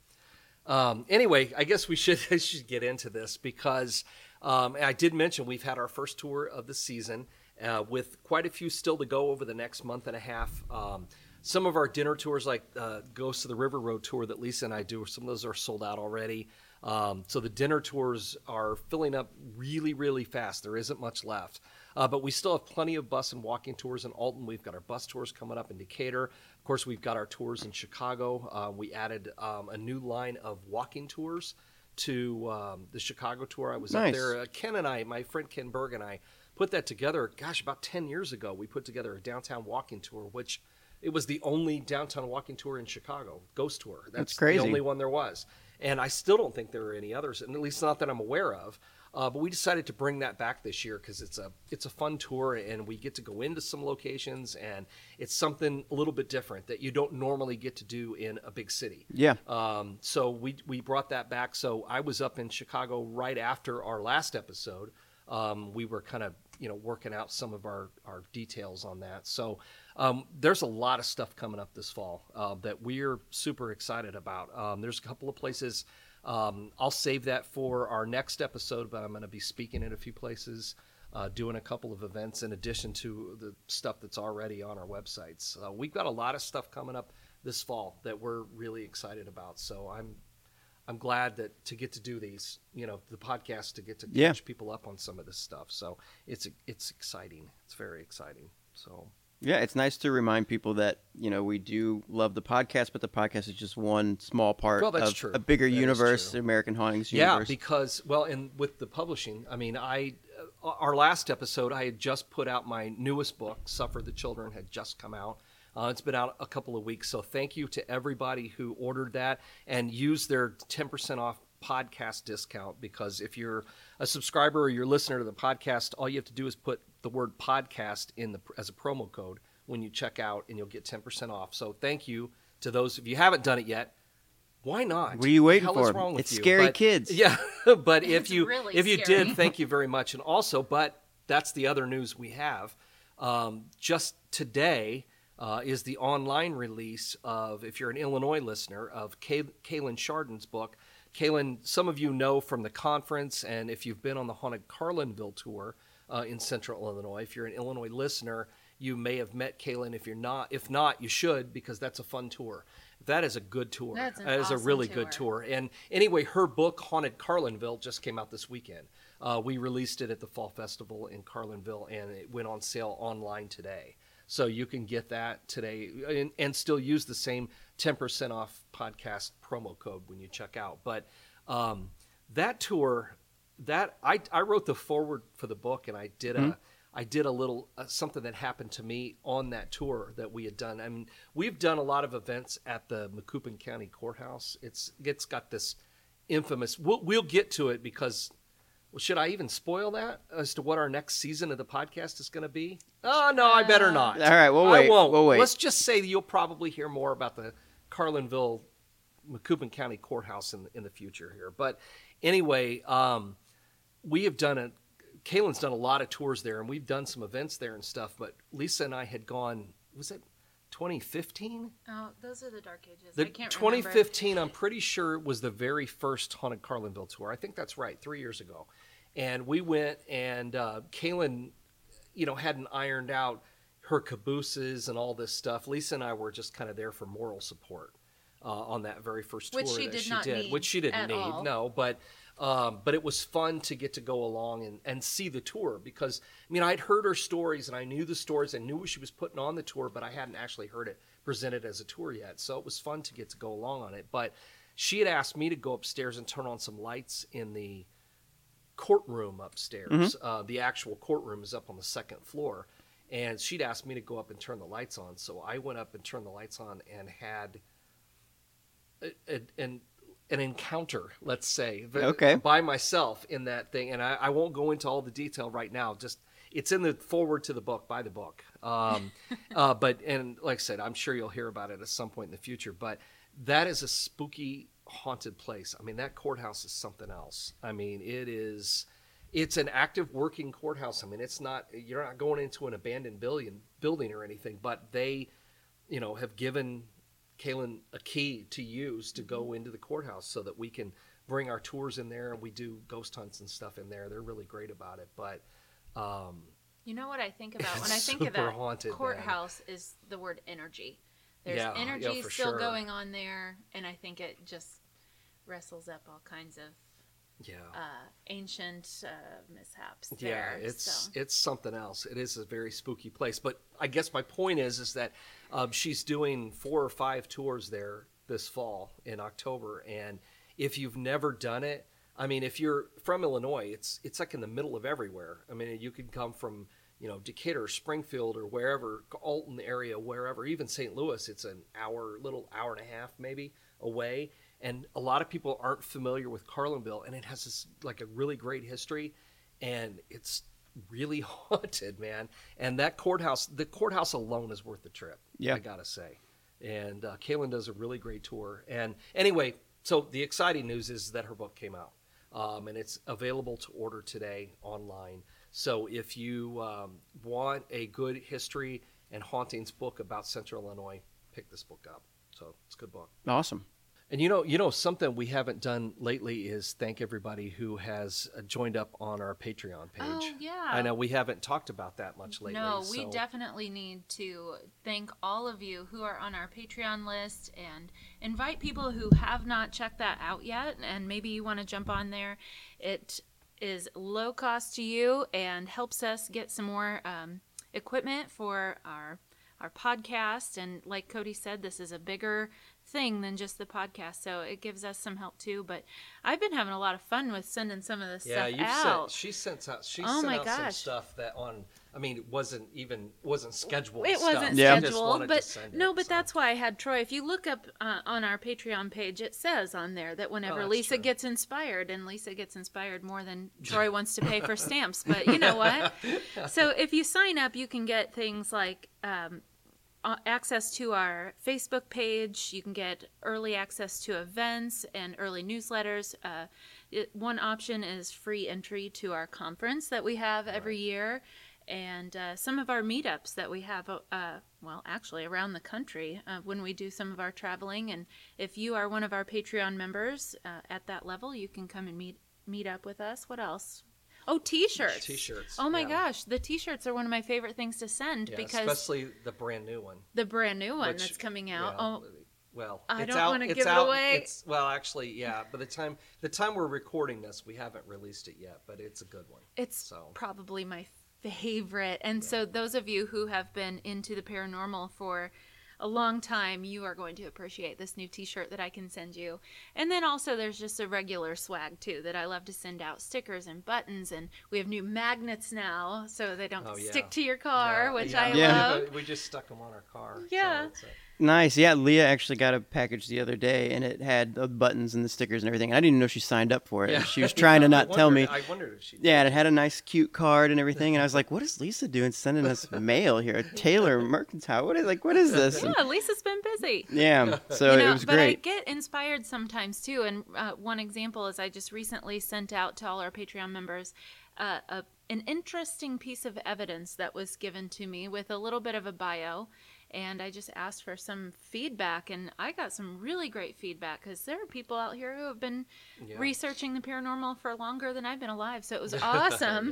anyway, I guess I should get into this because I did mention we've had our first tour of the season with quite a few still to go over the next month and a half. Some of our dinner tours, like Ghosts of the River Road tour that Lisa and I do, some of those are sold out already. So the dinner tours are filling up really, really fast. There isn't much left. But we still have plenty of bus and walking tours in Alton. We've got our bus tours coming up in Decatur. Of course, we've got our tours in Chicago. We added a new line of walking tours to the Chicago tour. I was up Nice. there. Ken and I, my friend Ken Berg and I, put that together, about 10 years ago. We put together a downtown walking tour, which it was the only downtown walking tour in Chicago, ghost tour. That's crazy. The only one there was. And I still don't think there are any others, and at least not that I'm aware of. But we decided to bring that back this year because it's a fun tour, and we get to go into some locations, and it's something a little bit different that you don't normally get to do in a big city. Yeah. So we brought that back. So I was up in Chicago right after our last episode. We were kind of working out some of our details on that. So there's a lot of stuff coming up this fall that we're super excited about. There's a couple of places I'll save that for our next episode, but I'm going to be speaking in a few places, doing a couple of events in addition to the stuff that's already on our websites. We've got a lot of stuff coming up this fall that we're really excited about. So I'm glad that to get to do these, the podcast, to get to catch people up on some of this stuff. So it's exciting. It's very exciting. So. Yeah, it's nice to remind people that, we do love the podcast, but the podcast is just one small part of a bigger universe, the American Hauntings universe. Yeah, because, and with the publishing, our last episode, I had just put out my newest book, Suffer the Children, had just come out. It's been out a couple of weeks, so thank you to everybody who ordered that and used their 10% off podcast discount, because if you're a subscriber or you're a listener to the podcast, all you have to do is put the word podcast as a promo code when you check out, and you'll get 10% off. So thank you to those. If you haven't done it yet, why not? What are you waiting for? Wrong with it's you? Scary Kids. Yeah, but if you did, thank you very much. And also, but that's the other news we have. Just today is the online release of, if you're an Illinois listener, of Kaylin Chardon's book. Kaylin, some of you know from the conference, and if you've been on the Haunted Carlinville tour in Central Illinois, if you're an Illinois listener, you may have met Kaylin. If not, you should, because that's a fun tour. That is a good tour. That is a really good tour. And anyway, her book, Haunted Carlinville, just came out this weekend. We released it at the Fall Festival in Carlinville, and it went on sale online today. So you can get that today and still use the same 10% off podcast promo code when you check out. But that tour, I wrote the foreword for the book, and I did a little something that happened to me on that tour that we had done. I mean, we've done a lot of events at the Macoupin County Courthouse. It's got this infamous. We'll get to it, because. Well, should I even spoil that as to what our next season of the podcast is going to be? Oh, no, I better not. All right, we'll wait. I won't. We'll wait. Let's just say that you'll probably hear more about the Carlinville, Macoupin County Courthouse in the future here. But anyway, we have Kaylin's done a lot of tours there, and we've done some events there and stuff. But Lisa and I had gone, was it 2015? Oh, those are the dark ages. The I can't 2015, remember. I'm pretty sure, was the very first Haunted Carlinville tour. I think that's right, 3 years ago. And we went, and Kaylin, hadn't ironed out her cabooses and all this stuff. Lisa and I were just kind of there for moral support on that very first tour that she did, which she didn't need, no. But it was fun to get to go along and see the tour, because I'd heard her stories, and I knew the stories. I knew what she was putting on the tour, but I hadn't actually heard it presented as a tour yet. So it was fun to get to go along on it. But she had asked me to go upstairs and turn on some lights in the courtroom upstairs. The actual courtroom is up on the second floor, and she'd asked me to go up and turn the lights on. So I went up and turned the lights on and had an encounter, let's say, by myself in that thing. And I won't go into all the detail right now. Just, it's in the foreword to the book, by the book. But like I said, I'm sure you'll hear about it at some point in the future. But that is a spooky, haunted place. That courthouse is something else. It's an active working courthouse. It's not, you're not going into an abandoned building or anything, but they, have given Kaylin a key to use to go into the courthouse so that we can bring our tours in there, and we do ghost hunts and stuff in there. They're really great about it. But you know what I think about when I think of that haunted, courthouse is the word energy. There's energy still going on there, and I think it just wrestles up all kinds of ancient mishaps there. Yeah, it's something else. It is a very spooky place. But I guess my point is that she's doing 4 or 5 tours there this fall in October, and if you've never done it, if you're from Illinois, it's like in the middle of everywhere. You can come from Decatur, Springfield, or wherever, Alton area, wherever, even St. Louis. It's an little hour and a half maybe away. And a lot of people aren't familiar with Carlinville, and it has this like a really great history, and it's really haunted, man. And the courthouse alone is worth the trip. Yeah, I gotta say. And Kaylin does a really great tour. And anyway, so the exciting news is that her book came out, and it's available to order today online. So if you want a good history and hauntings book about Central Illinois, pick this book up. So it's a good book. Awesome. And something we haven't done lately is thank everybody who has joined up on our Patreon page. Oh, yeah. I know we haven't talked about that much lately. No, we definitely need to thank all of you who are on our Patreon list and invite people who have not checked that out yet, and maybe you want to jump on there. It is low cost to you and helps us get some more equipment for our podcast. And like Cody said, this is a bigger thing than just the podcast, so it gives us some help too. But I've been having a lot of fun with sending some of this stuff out. She sent out some stuff that wasn't scheduled. It wasn't scheduled, but that's why I had Troy. If you look up on our Patreon page, it says on there that whenever Lisa gets inspired, and Lisa gets inspired more than Troy wants to pay for stamps, but you know what? So if you sign up, you can get things like access to our Facebook page. You can get early access to events and early newsletters. One option is free entry to our conference that we have every year, and some of our meetups that we have, actually around the country when we do some of our traveling. And if you are one of our Patreon members at that level, you can come and meet up with us. What else? Oh, T-shirts. T-shirts. Oh my gosh, the T-shirts are one of my favorite things to send because especially the brand new one. The brand new one that's coming out. I don't want to give it away. By the time we're recording this, we haven't released it yet, but it's a good one. It's probably my favorite. And so those of you who have been into the paranormal for a long time, you are going to appreciate this new T-shirt that I can send you. And then also there's just a regular swag too that I love to send out, stickers and buttons, and we have new magnets now so they don't stick to your car, which I love. We just stuck them on our car. Yeah. So nice. Yeah, Leah actually got a package the other day, and it had the buttons and the stickers and everything. I didn't even know she signed up for it. Yeah. She was trying to not tell me. I wondered if she did. Yeah, and it had a nice, cute card and everything, and I was like, what is Lisa doing sending us mail here? Taylor Mercantile. What is this? Yeah, Lisa's been busy. Yeah, so it was great. But I get inspired sometimes, too, and one example is I just recently sent out to all our Patreon members an interesting piece of evidence that was given to me with a little bit of a bio. And I just asked for some feedback, and I got some really great feedback because there are people out here who have been researching the paranormal for longer than I've been alive. So it was awesome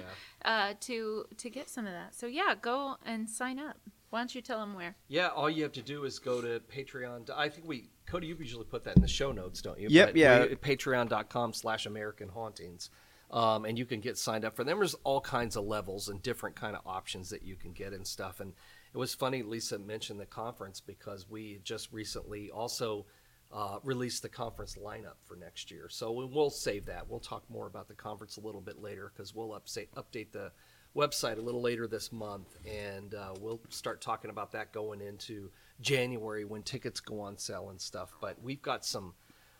to get some of that. So go and sign up. Why don't you tell them where? Yeah, all you have to do is go to Patreon. I think Cody, you usually put that in the show notes, don't you? Yep, Patreon.com/American Hauntings. And you can get signed up for them. There's all kinds of levels and different kind of options that you can get and stuff. And it was funny Lisa mentioned the conference because we just recently also released the conference lineup for next year. So we'll save that. We'll talk more about the conference a little bit later because we'll update the website a little later this month. And we'll start talking about that going into January when tickets go on sale and stuff. But we've got some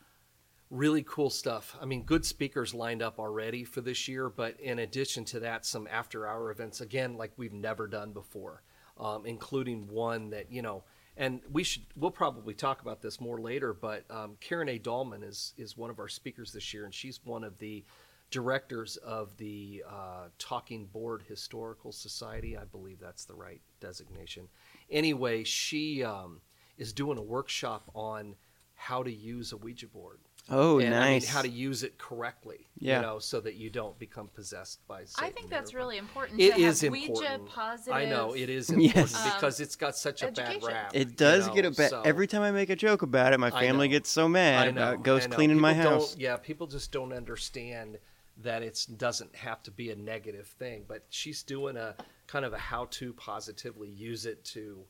really cool stuff. I mean, good speakers lined up already for this year, but in addition to that, some after-hour events, again, like we've never done before, including one that, and we'll probably talk about this more later, but Karen A. Dahlman is one of our speakers this year, and she's one of the directors of the Talking Board Historical Society. I believe that's the right designation. Anyway, she is doing a workshop on how to use a Ouija board. Oh, and, nice. I mean, how to use it correctly, so that you don't become possessed by Satan. I think that's really important. It to is have important. Ouija positive. I know, it is important Yes. because it's got such a bad rap. It does get a bad... Every time I make a joke about it, my family gets so mad about ghosts cleaning my house. People just don't understand that it doesn't have to be a negative thing. But she's doing a kind of a how-to positively use it to,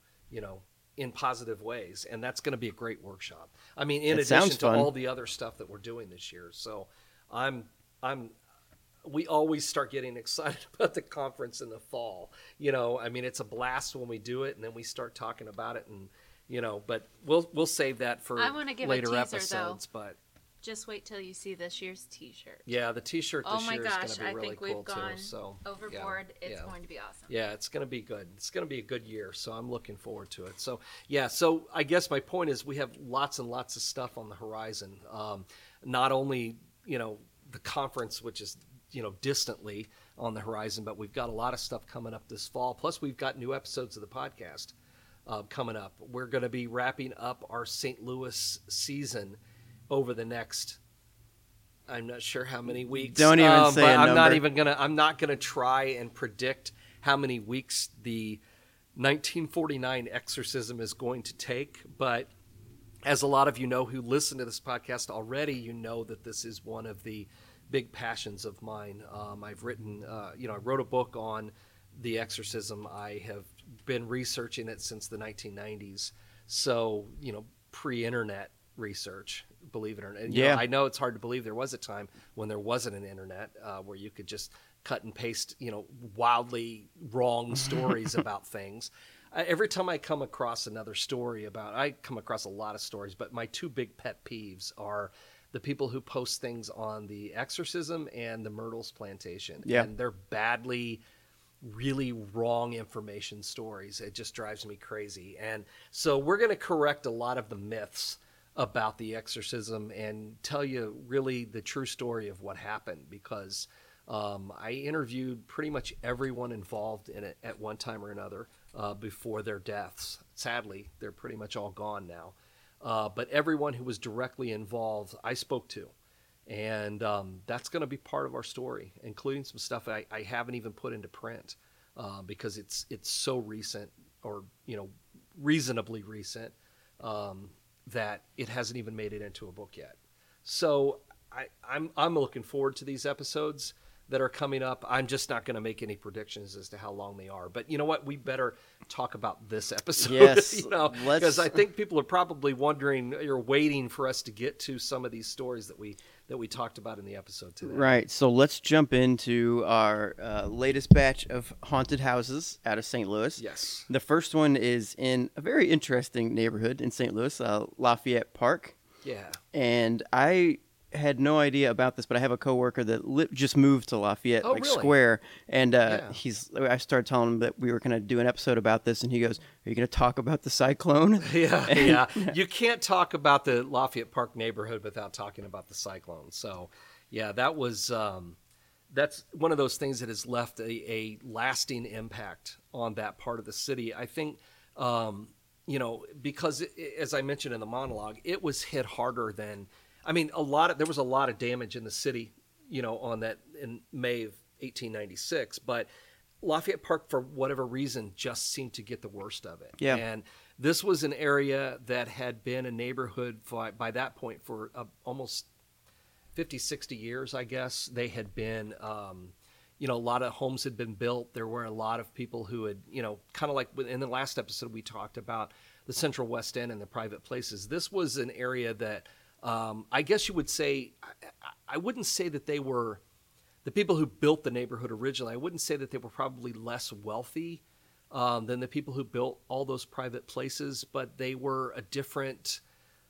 in positive ways, and that's going to be a great workshop. I mean, in addition to all the other stuff that we're doing this year. So we always start getting excited about the conference in the fall. I mean, it's a blast when we do it, and then we start talking about it, and but we'll save that for later episodes. Though. But just wait till you see this year's T-shirt. Yeah, the T-shirt this year is going to be really I think we've cool gone too. So overboard. It's going to be awesome. Yeah, it's going to be good. It's going to be a good year. So I'm looking forward to it. So I guess my point is we have lots and lots of stuff on the horizon. Not only the conference, which is distantly on the horizon, but we've got a lot of stuff coming up this fall. Plus, we've got new episodes of the podcast coming up. We're going to be wrapping up our St. Louis season over the next, I'm not sure how many weeks. Don't even say a number. I'm not gonna try and predict how many weeks the 1949 exorcism is going to take, but as a lot of you know who listen to this podcast already, you know that this is one of the big passions of mine. I've written, I wrote a book on the exorcism. I have been researching it since the 1990s. So, pre-internet research, believe it or not. And, I know it's hard to believe there was a time when there wasn't an internet where you could just cut and paste, wildly wrong stories about things. Every time I come across another story I come across a lot of stories, but my two big pet peeves are the people who post things on the exorcism and the Myrtles plantation. Yeah. And they're badly, really wrong information stories. It just drives me crazy. And so we're going to correct a lot of the myths about the exorcism and tell you really the true story of what happened, because I interviewed pretty much everyone involved in it at one time or another before their deaths. Sadly, they're pretty much all gone now. But everyone who was directly involved, I spoke to. And that's going to be part of our story, including some stuff I haven't even put into print because it's so recent, or reasonably recent, that it hasn't even made it into a book yet. So I'm looking forward to these episodes that are coming up. I'm just not going to make any predictions as to how long they are. But you know what? We better talk about this episode. Yes, because I think people are probably wondering, you're waiting for us to get to some of these stories that we talked about in the episode today. Right. So let's jump into our latest batch of haunted houses out of St. Louis. Yes. The first one is in a very interesting neighborhood in St. Louis, Lafayette Park. Yeah. And I had no idea about this, but I have a coworker that just moved to Lafayette, really? Square, and I started telling him that we were going to do an episode about this, and he goes, "Are you going to talk about the cyclone?" Yeah. You can't talk about the Lafayette Park neighborhood without talking about the cyclone. So, yeah, that was that's one of those things that has left a lasting impact on that part of the city. I think, because as I mentioned in the monologue, it was hit harder than. I mean, there was a lot of damage in the city, on that in May of 1896, but Lafayette Park, for whatever reason, just seemed to get the worst of it. Yeah. And this was an area that had been a neighborhood by that point for almost 50, 60 years, I guess. They had been, a lot of homes had been built. There were a lot of people who had, kind of like in the last episode, we talked about the Central West End and the private places. This was an area that, I guess you would say, I wouldn't say that they were, the people who built the neighborhood originally, I wouldn't say that they were probably less wealthy than the people who built all those private places, but they were a different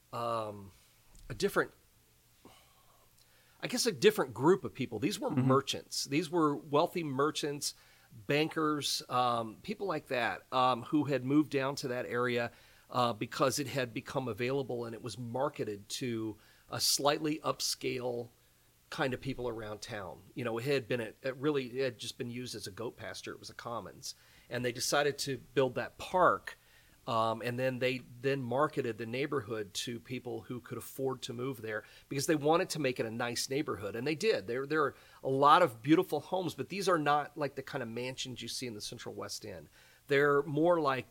group of people. These were merchants. These were wealthy merchants, bankers, people like that, who had moved down to that area because it had become available and it was marketed to a slightly upscale kind of people around town. It had just been used as a goat pasture. It was a commons, and they decided to build that park. And then they marketed the neighborhood to people who could afford to move there because they wanted to make it a nice neighborhood, and they did. There are a lot of beautiful homes, but these are not like the kind of mansions you see in the Central West End. They're more like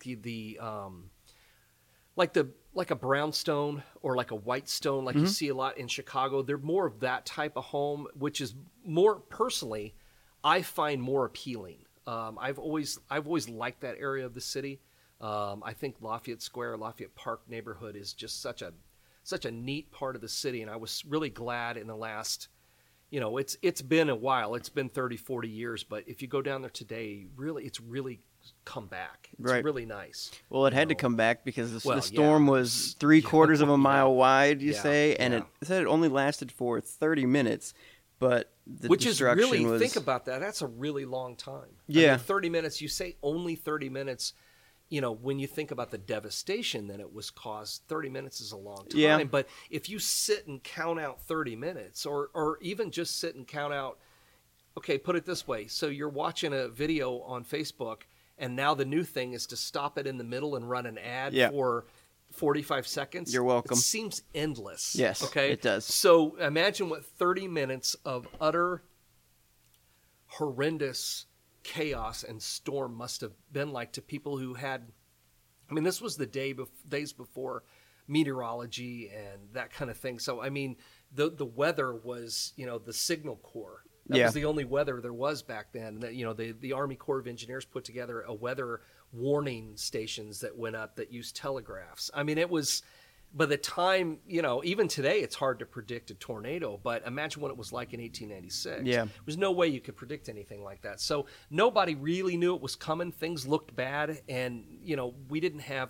like a brownstone or like a white stone, like you see a lot in Chicago. They're more of that type of home, which is more personally, I find more appealing. I've always liked that area of the city. I think Lafayette Square, Lafayette Park neighborhood is just such a neat part of the city. And I was really glad in the last, it's been a while. It's been 30, 40 years. But if you go down there today, it's really come back. It's really nice. Well, it had to come back because the storm was 3/4 of a mile wide, and it said it only lasted for 30 minutes. But the destruction was... think about that. That's a really long time. Yeah. I mean, 30 minutes, you say only 30 minutes. When you think about the devastation that it was caused, 30 minutes is a long time. Yeah. But if you sit and count out 30 minutes or even just sit and count out, okay, put it this way. So you're watching a video on Facebook, and now the new thing is to stop it in the middle and run an ad 45 seconds. You're welcome. It seems endless. Yes, okay? it does. So imagine what 30 minutes of utter horrendous chaos and storm must have been like to people who had, I mean, this was the days before meteorology and that kind of thing. So, I mean, the weather was, the signal corps. That was the only weather there was back then. That, the Army Corps of Engineers put together a weather warning stations that went up that used telegraphs. I mean, it was, by the time, even today, it's hard to predict a tornado, but imagine what it was like in 1896. Yeah. There was no way you could predict anything like that. So nobody really knew it was coming. Things looked bad. And, we didn't have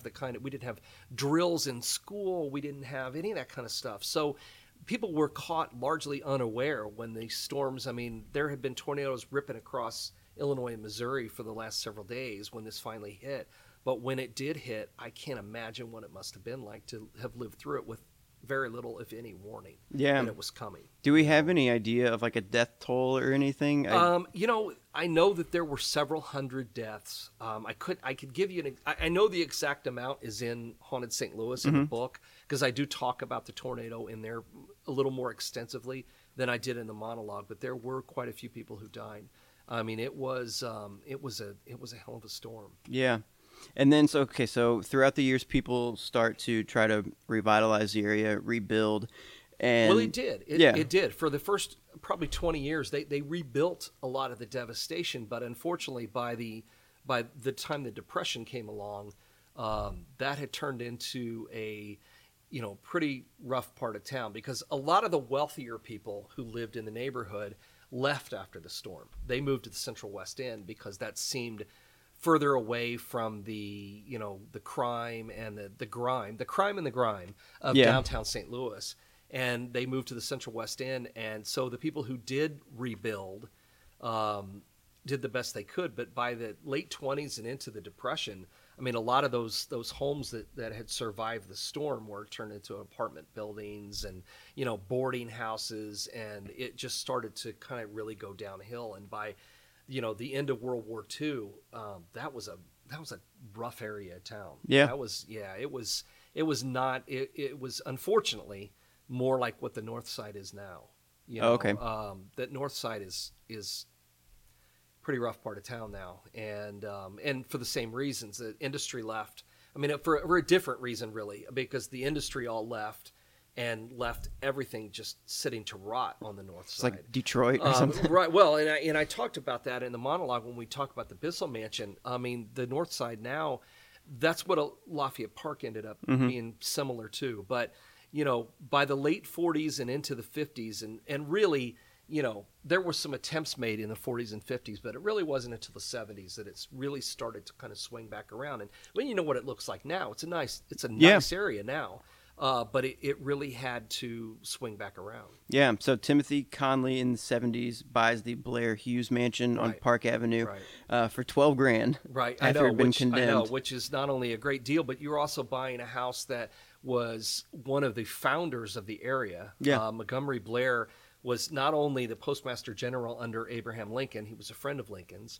drills in school. We didn't have any of that kind of stuff. So people were caught largely unaware when these storms, I mean, there had been tornadoes ripping across Illinois and Missouri for the last several days when this finally hit. But when it did hit, I can't imagine what it must have been like to have lived through it with very little, if any, warning that it was coming. Do we have any idea of like a death toll or anything? I know that there were several hundred deaths. I could give you I know the exact amount is in Haunted St. Louis in the book, because I do talk about the tornado in there a little more extensively than I did in the monologue. But there were quite a few people who died. I mean, it was a hell of a storm. Yeah. And then, so throughout the years, people start to try to revitalize the area, rebuild. And well, it did. It did. For the first probably 20 years, they rebuilt a lot of the devastation. But unfortunately, by the time the Depression came along, that had turned into a pretty rough part of town, because a lot of the wealthier people who lived in the neighborhood left after the storm. They moved to the Central West End because that seemed further away from the crime and the grime of downtown St. Louis. And they moved to the Central West End. And so the people who did rebuild did the best they could. But by the late 20s and into the Depression, I mean, a lot of those homes that had survived the storm were turned into apartment buildings and, boarding houses. And it just started to kind of really go downhill. And by the end of World War II, that was a rough area of town. Yeah. It was unfortunately more like what the North Side is now. Okay. That North Side is pretty rough part of town now, and for the same reasons, the industry left. I mean, for a different reason, really, because the industry all left. And left everything just sitting to rot on the north side. It's like Detroit or something. Right. Well, and I talked about that in the monologue when we talked about the Bissell Mansion. I mean, the north side now, that's what Lafayette Park ended up being similar to. But, by the late 40s and into the 50s, and really, there were some attempts made in the 40s and 50s, but it really wasn't until the 70s that it's really started to kind of swing back around. And when you know what it looks like now, it's a nice area now. But it really had to swing back around. Yeah, so Timothy Conley in the 70s buys the Blair Hughes Mansion on Park Avenue for $12,000. Right, after it had been condemned. Which is not only a great deal, but you're also buying a house that was one of the founders of the area. Yeah. Montgomery Blair was not only the Postmaster General under Abraham Lincoln, he was a friend of Lincoln's.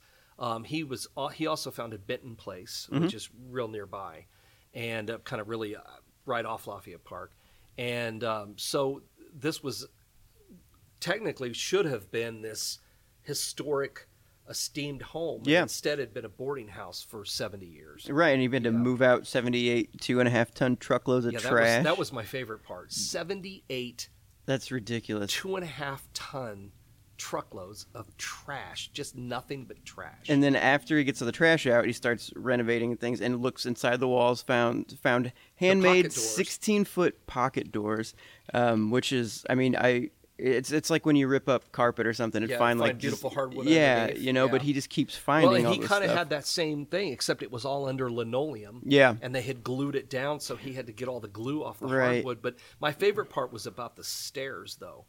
He also founded Benton Place, which is real nearby, and kind of really right off Lafayette Park. And so this was technically should have been this historic, esteemed home. Yeah. Instead, it had been a boarding house for 70 years. Right, and you've been to move out 78 2.5-ton truckloads of trash. That was my favorite part. 78. That's ridiculous. 2.5-ton truckloads of trash, just nothing but trash. And then after he gets the trash out, he starts renovating things and looks inside the walls, found handmade 16-foot pocket doors, which is, I mean, it's like when you rip up carpet or something and find like beautiful hardwood. Yeah, but he just keeps finding all this stuff. Well, he kind of had that same thing, except it was all under linoleum. Yeah. And they had glued it down, so he had to get all the glue off the hardwood. But my favorite part was about the stairs, though.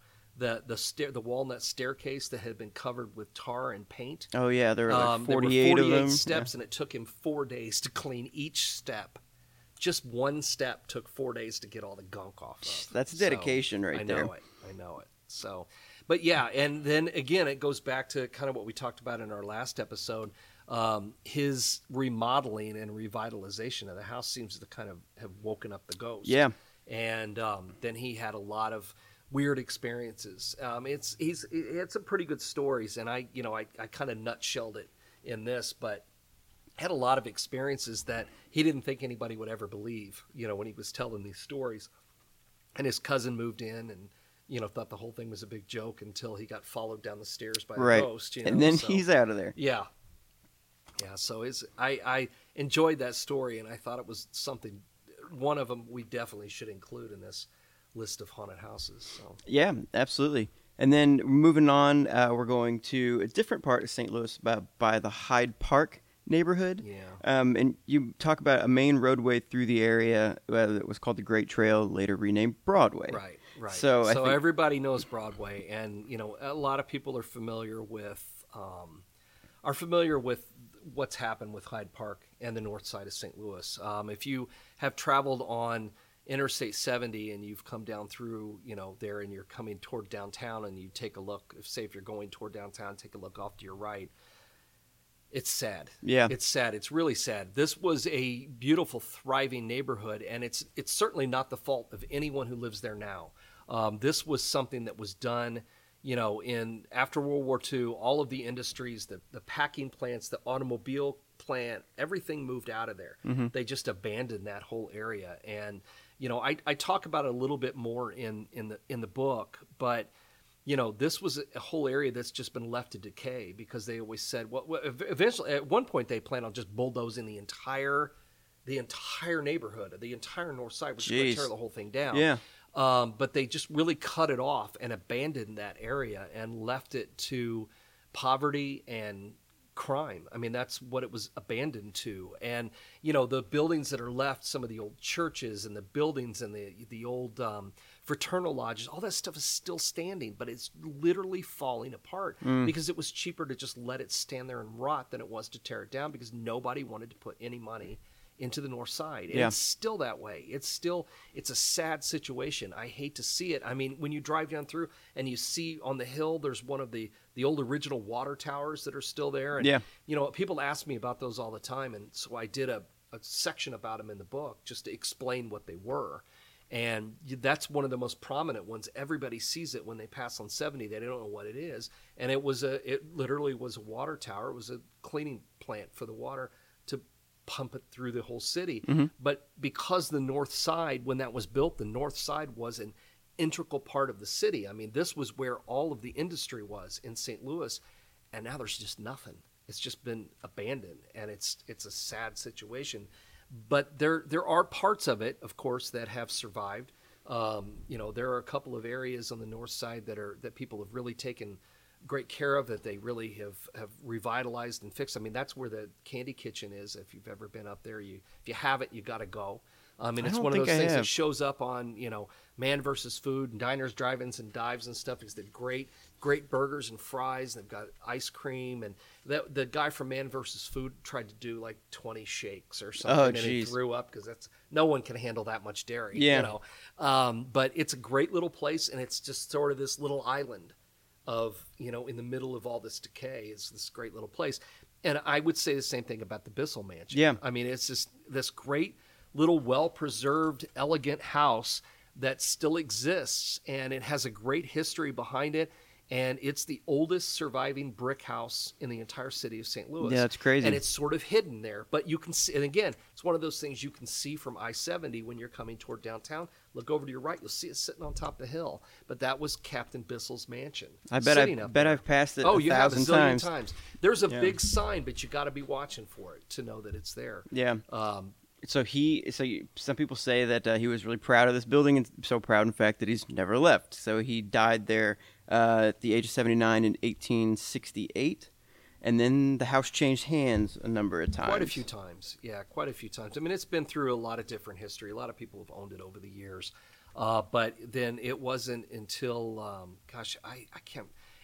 The walnut staircase that had been covered with tar and paint. Oh yeah, there were like 48 of them. Steps, and it took him 4 days to clean each step. Just one step took 4 days to get all the gunk off of. That's dedication there. I know it. So, but yeah, and then again, it goes back to kind of what we talked about in our last episode. his remodeling and revitalization of the house seems to kind of have woken up the ghost. Yeah. And then he had a lot of weird experiences. He had some pretty good stories, and I kind of nutshelled it in this, but had a lot of experiences that he didn't think anybody would ever believe, when he was telling these stories. And his cousin moved in and, thought the whole thing was a big joke until he got followed down the stairs by a ghost. And then he's out of there. Yeah. Yeah, so I enjoyed that story, and I thought it was one of them we definitely should include in this list of haunted houses. So. Yeah, absolutely. And then moving on, we're going to a different part of St. Louis by the Hyde Park neighborhood. Yeah. And you talk about a main roadway through the area that was called the Great Trail, later renamed Broadway. Right. So everybody knows Broadway, and a lot of people are familiar with what's happened with Hyde Park and the north side of St. Louis. If you have traveled on Interstate 70 and you've come down through, there, and you're coming toward downtown, and you take a look, if you're going toward downtown, take a look off to your right. It's sad. Yeah. It's sad. It's really sad. This was a beautiful, thriving neighborhood, and it's certainly not the fault of anyone who lives there now. This was something that was done, after World War II. All of the industries, the packing plants, the automobile plant, everything moved out of there. Mm-hmm. They just abandoned that whole area. And, I talk about it a little bit more in the book, but this was a whole area that's just been left to decay because they always said, well, eventually, at one point, they planned on just bulldozing the entire neighborhood, the entire north side, which is going to tear the whole thing down. Yeah. But they just really cut it off and abandoned that area and left it to poverty and crime. I mean, that's what it was abandoned to. And, the buildings that are left, some of the old churches and the buildings and the old fraternal lodges, all that stuff is still standing, but it's literally falling apart because it was cheaper to just let it stand there and rot than it was to tear it down because nobody wanted to put any money into the north side. And it's still that way. It's a sad situation. I hate to see it. I mean, when you drive down through and you see on the hill, there's one of the old original water towers that are still there. And, people ask me about those all the time. And so I did a section about them in the book just to explain what they were. And that's one of the most prominent ones. Everybody sees it when they pass on 70. They don't know what it is. And it literally was a water tower. It was a cleaning plant for the water to pump it through the whole city. Mm-hmm. But because the north side, when that was built, the north side was an integral part of the city. I mean, this was where all of the industry was in St. Louis, and now there's just nothing. It's just been abandoned, and it's a sad situation. But there are parts of it, of course, that have survived. There are a couple of areas on the north side that people have really taken great care of, that they really have revitalized and fixed. I mean, that's where the Candy Kitchen is. If you've ever been up there, if you haven't, you got to go. And it's one of those things that shows up on, Man vs. Food and Diners, Drive-Ins, and Dives and stuff. Because they're great burgers and fries. And they've got ice cream. And the guy from Man vs. Food tried to do like 20 shakes or something. And he threw up because no one can handle that much dairy. Yeah. But it's a great little place, and it's just sort of this little island of, in the middle of all this decay. It's this great little place. And I would say the same thing about the Bissell Mansion. Yeah. I mean, it's just this great little well-preserved, elegant house that still exists, and it has a great history behind it, and it's the oldest surviving brick house in the entire city of St. Louis. Yeah, that's crazy. And it's sort of hidden there, but you can see, and again, it's one of those things you can see from I-70 when you're coming toward downtown. Look over to your right, you'll see it sitting on top of the hill, but that was Captain Bissell's mansion. I bet I've passed it you have a zillion times. times. There's a big sign, but you got to be watching for it to know that it's there. Yeah. So some people say that he was really proud of this building, and so proud, in fact, that he's never left. So he died there at the age of 79 in 1868, and then the house changed hands a number of times. Quite a few times. Yeah, quite a few times. I mean, it's been through a lot of different history. A lot of people have owned it over the years. But then it wasn't until, I can't,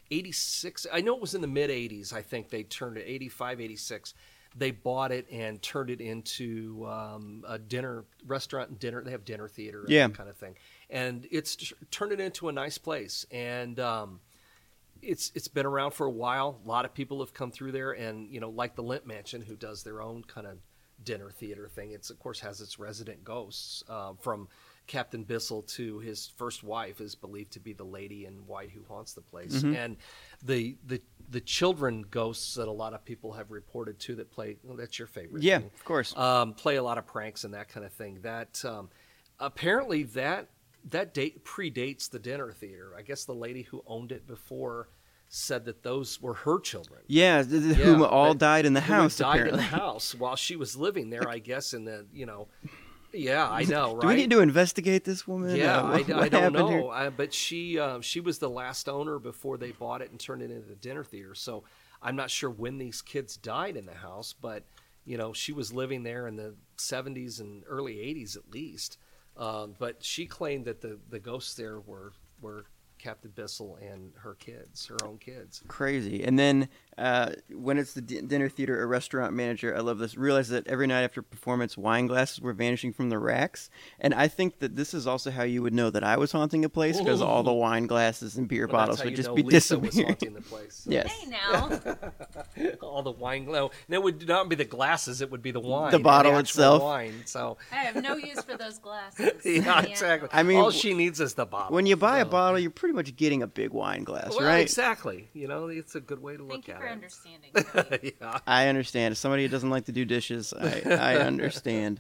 86. I know it was in the mid-'80s, I think they turned it, 85, 86. They bought it and turned it into a restaurant and dinner. They have dinner theater and that kind of thing. And it's turned it into a nice place. And it's been around for a while. A lot of people have come through there, and like the Limp Mansion, who does their own kind of dinner theater thing. It's of course has its resident ghosts from Captain Bissell to his first wife is believed to be the lady in white who haunts the place, and the children ghosts that a lot of people have reported too that play. Well, that's your favorite. Yeah, thing. Of course. Play a lot of pranks and that kind of thing. That apparently that date predates the dinner theater. I guess the lady who owned it before said that those were her children. Yeah, who all died in the house. Died apparently. in the house while she was living there. I guess in the Yeah, I know, right? Do we need to investigate this woman? Yeah, I don't know. Here? But she was the last owner before they bought it and turned it into the dinner theater. So I'm not sure when these kids died in the house, but she was living there in the 70s and early 80s at least. But she claimed that the ghosts there were Captain Bissell and her own kids. Crazy. And then when it's the dinner theater or restaurant manager, I love this, realize that every night after performance, wine glasses were vanishing from the racks. And I think that this is also how you would know that I was haunting a place, because all the wine glasses and beer bottles would just be Lisa disappearing. was haunting the place. So. Yes. Hey now. All the wine. No, it would not be the glasses. It would be the wine. The bottle the itself. Wine. So I have no use for those glasses. Yeah, exactly. I mean, all she needs is the bottle. When you buy a bottle, you're pretty much getting a big wine glass, well, right? Exactly. It's a good way to look at it. Thank you for understanding. Yeah. I understand. As somebody who doesn't like to do dishes, I understand.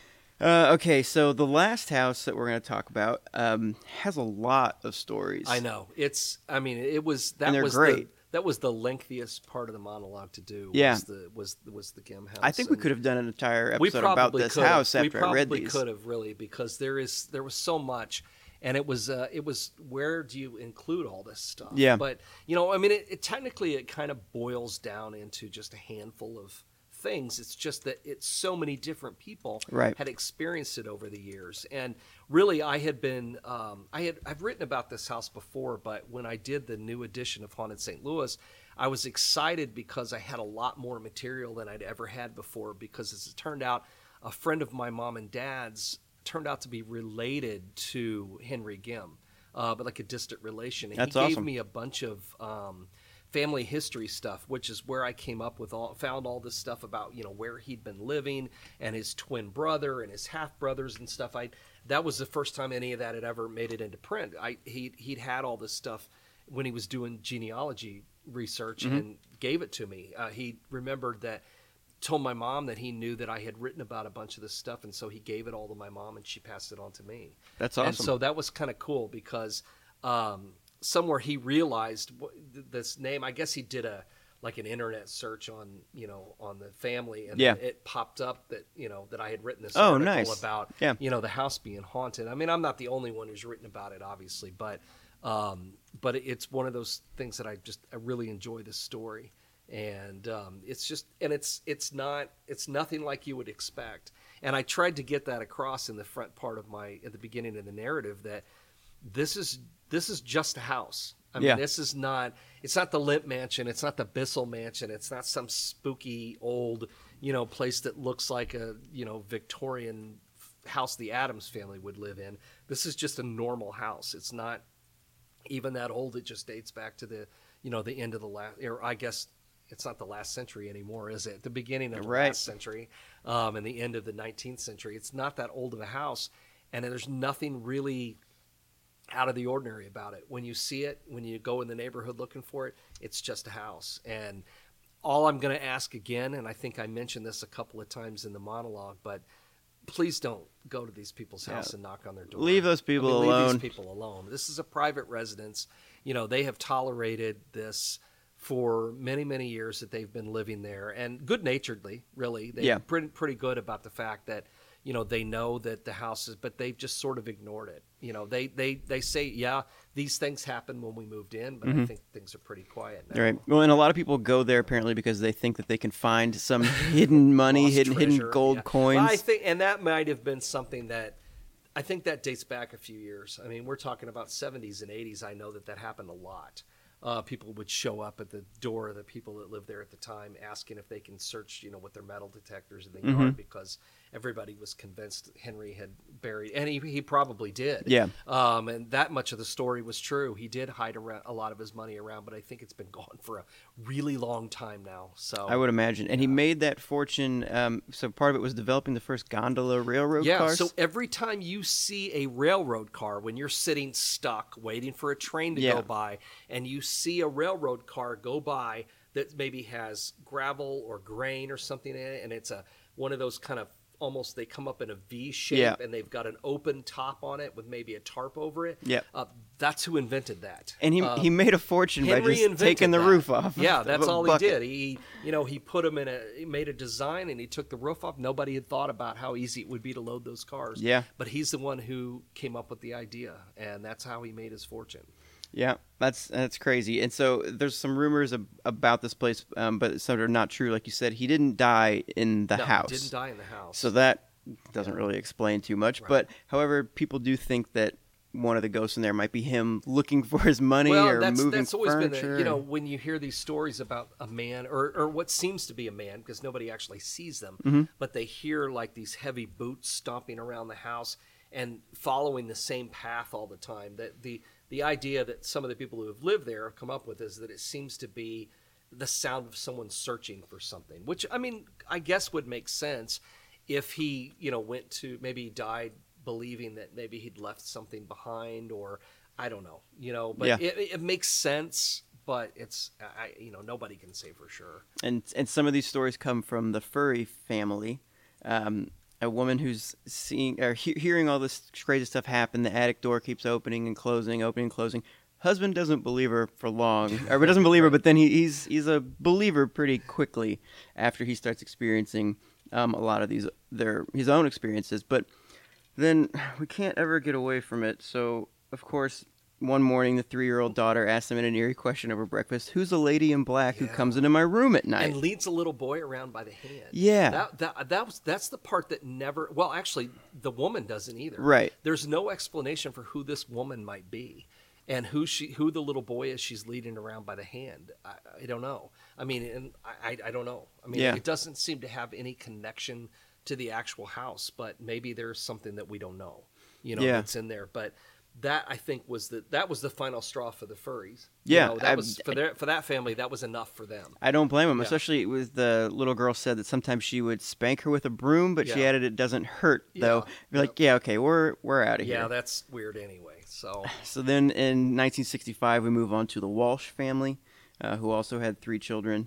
Okay, so the last house that we're going to talk about has a lot of stories. I know. It was that and they're was great. That was the lengthiest part of the monologue to do. Yeah. was the Gim house. I think we could have done an entire episode about this house after I read these. We probably could have, really, because there was so much. And it was where do you include all this stuff? Yeah. But it technically it kind of boils down into just a handful of things. It's just that it's so many different people had experienced it over the years. And really, I had been I've written about this house before, but when I did the new edition of Haunted St. Louis, I was excited because I had a lot more material than I'd ever had before. Because as it turned out, a friend of my mom and dad's turned out to be related to Henry Gim, but like a distant relation. And That's he gave awesome. me a bunch of family history stuff, which is where I came up with found all this stuff about where he'd been living and his twin brother and his half brothers and stuff. That was the first time any of that had ever made it into print. He'd had all this stuff when he was doing genealogy research and gave it to me. He remembered that. Told my mom that he knew that I had written about a bunch of this stuff, and so he gave it all to my mom, and she passed it on to me. That's awesome. And so that was kind of cool because somewhere he realized this name. I guess he did an internet search on the family, and then it popped up that that I had written this article about the house being haunted. I mean, I'm not the only one who's written about it, obviously, but it's one of those things that I really enjoy this story. And it's nothing like you would expect. And I tried to get that across in the front part of at the beginning of the narrative, that this is just a house. I mean, it's not the Limp Mansion. It's not the Bissell Mansion. It's not some spooky old, place that looks like a, Victorian house the Addams family would live in. This is just a normal house. It's not even that old. It just dates back to the end of the last, or I guess, it's not the last century anymore, is it? The beginning of the last century and the end of the 19th century. It's not that old of a house, and there's nothing really out of the ordinary about it. When you see it, when you go in the neighborhood looking for it, it's just a house. And all I'm going to ask again, and I think I mentioned this a couple of times in the monologue, but please don't go to these people's house and knock on their door. Leave those people alone. Leave these people alone. This is a private residence. They have tolerated this for many, many years that they've been living there, and good-naturedly, really. They're pretty good about the fact that, they know that the house is, but they've just sort of ignored it. They say, these things happened when we moved in, but I think things are pretty quiet now. Right. Well, and a lot of people go there apparently because they think that they can find some hidden money, hidden gold coins. Well, I think, and that might have been something that, I think that dates back a few years. I mean, we're talking about 70s and 80s. I know that happened a lot. People would show up at the door of the people that lived there at the time, asking if they can search, with their metal detectors in the yard, because everybody was convinced Henry had buried, and he probably did. Yeah. And that much of the story was true. He did hide around a lot of his money around, but I think it's been gone for a really long time now. So I would imagine. And he made that fortune. So part of it was developing the first gondola railroad cars. So every time you see a railroad car, when you're sitting stuck waiting for a train to go by, and you see a railroad car go by that maybe has gravel or grain or something in it, and it's one of those kind of almost, they come up in a V shape, and they've got an open top on it with maybe a tarp over it. Yeah. That's who invented that. And he made a fortune by Henry just taking the roof off. Yeah, that's all bucket. he did. He put them he made a design and he took the roof off. Nobody had thought about how easy it would be to load those cars. Yeah. But he's the one who came up with the idea, and that's how he made his fortune. Yeah, that's crazy. And so there's some rumors about this place, but some are not true. Like you said, he didn't die in the house. He didn't die in the house. So that doesn't really explain too much. Right. But however, people do think that one of the ghosts in there might be him looking for his money or moving that's always furniture. been when you hear these stories about a man or what seems to be a man, because nobody actually sees them, but they hear like these heavy boots stomping around the house and following the same path all the time. That the idea that some of the people who have lived there have come up with is that it seems to be the sound of someone searching for something, which, I mean, I guess would make sense if he, went to, maybe he died believing that maybe he'd left something behind, or I don't know, but it makes sense, but it's, nobody can say for sure. And some of these stories come from the Furry family. A woman who's seeing or hearing all this crazy stuff happen. The attic door keeps opening and closing. Husband doesn't believe her for long, or doesn't believe her, but then he's a believer pretty quickly after he starts experiencing a lot of his own experiences. But then we can't ever get away from it. So of course, one morning the 3-year-old daughter asks him in an eerie question over breakfast, "Who's a lady in black who comes into my room at night?" And leads a little boy around by the hand. Yeah. That's the part that never, well, actually, the woman doesn't either. Right. There's no explanation for who this woman might be and who the little boy is she's leading around by the hand. I don't know. I mean, and I don't know. I mean, it doesn't seem to have any connection to the actual house, but maybe there's something that we don't know, that's in there. But that, I think, was the final straw for the Furries. Yeah, that was for that family. That was enough for them. I don't blame them. Yeah. Especially with the little girl said that sometimes she would spank her with a broom, but she added it doesn't hurt though. Be like, okay, we're out of here. Yeah, that's weird anyway. So then in 1965 we move on to the Walsh family, who also had 3 children,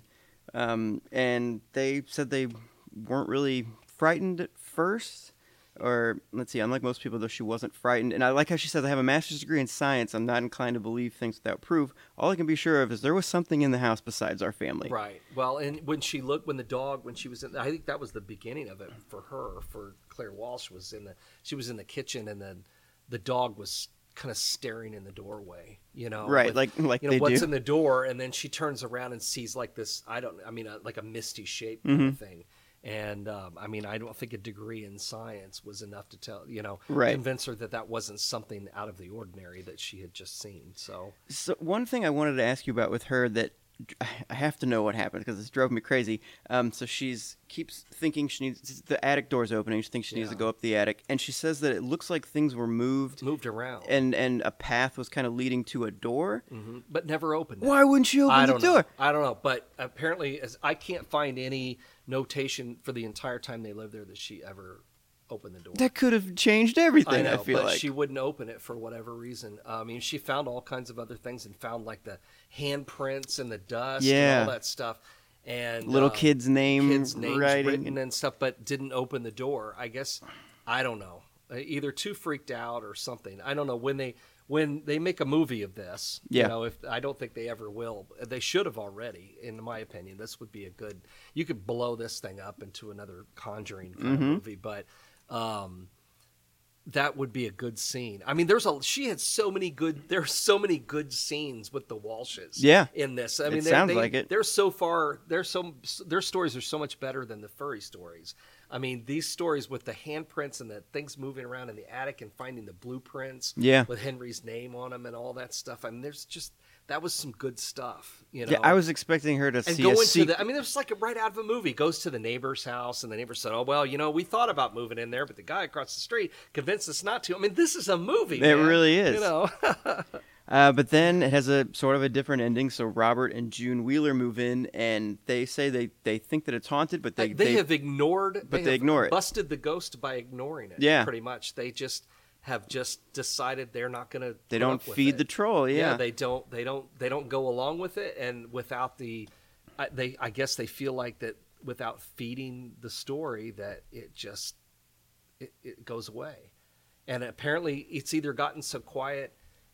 and they said they weren't really frightened at first. Or, let's see, unlike most people, though, she wasn't frightened. And I like how she says, "I have a master's degree in science. I'm not inclined to believe things without proof. All I can be sure of is there was something in the house besides our family." Right. Well, and when she was in, I think that was the beginning of it for her, for Claire Walsh, she was in the kitchen, and then the dog was kind of staring in the doorway, Right, like they what's do. in the door, and then she turns around and sees like this, like a misty shape kind of thing. And, I don't think a degree in science was enough to convince her that wasn't something out of the ordinary that she had just seen. So one thing I wanted to ask you about with her that I have to know what happened because this drove me crazy. So keeps thinking the attic door's opening. She thinks she needs to go up the attic. And she says that it looks like things were moved around. And a path was kind of leading to a door. Mm-hmm. But never opened it. Why wouldn't she open the door? I don't know. But apparently, I can't find any notation for the entire time they lived there that she ever opened the door. That could have changed everything, I feel but like. She wouldn't open it for whatever reason. She found all kinds of other things and found like the handprints and the dust and all that stuff. And little kids' names written and stuff, but didn't open the door. I guess, I don't know. Either too freaked out or something. I don't know. When they make a movie of this, I don't think they ever will. They should have already, in my opinion. This would be you could blow this thing up into another Conjuring kind of movie, but that would be a good scene. I mean, there's so many good scenes with the Walshes in this. I mean, sounds like it. Their stories are so much better than the Furry stories. I mean, these stories with the handprints and the things moving around in the attic and finding the blueprints with Henry's name on them and all that stuff. I mean, that was some good stuff, you know. Yeah, I was expecting her to see go into I mean, it was like right out of a movie. Goes to the neighbor's house, and the neighbor said, "Oh, well, you know, we thought about moving in there, but the guy across the street convinced us not to." I mean, this is a movie. It really is. You know. But then it has a sort of a different ending. So Robert and June Wheeler move in, and they say they think that it's haunted, but they have ignored. But they ignore it. Busted the ghost by ignoring it. Yeah, pretty much. They have just decided they're not going to. They don't feed the troll. Yeah, they don't go along with it, and without I guess they feel like that without feeding the story that it goes away, and apparently it's either gotten so quiet.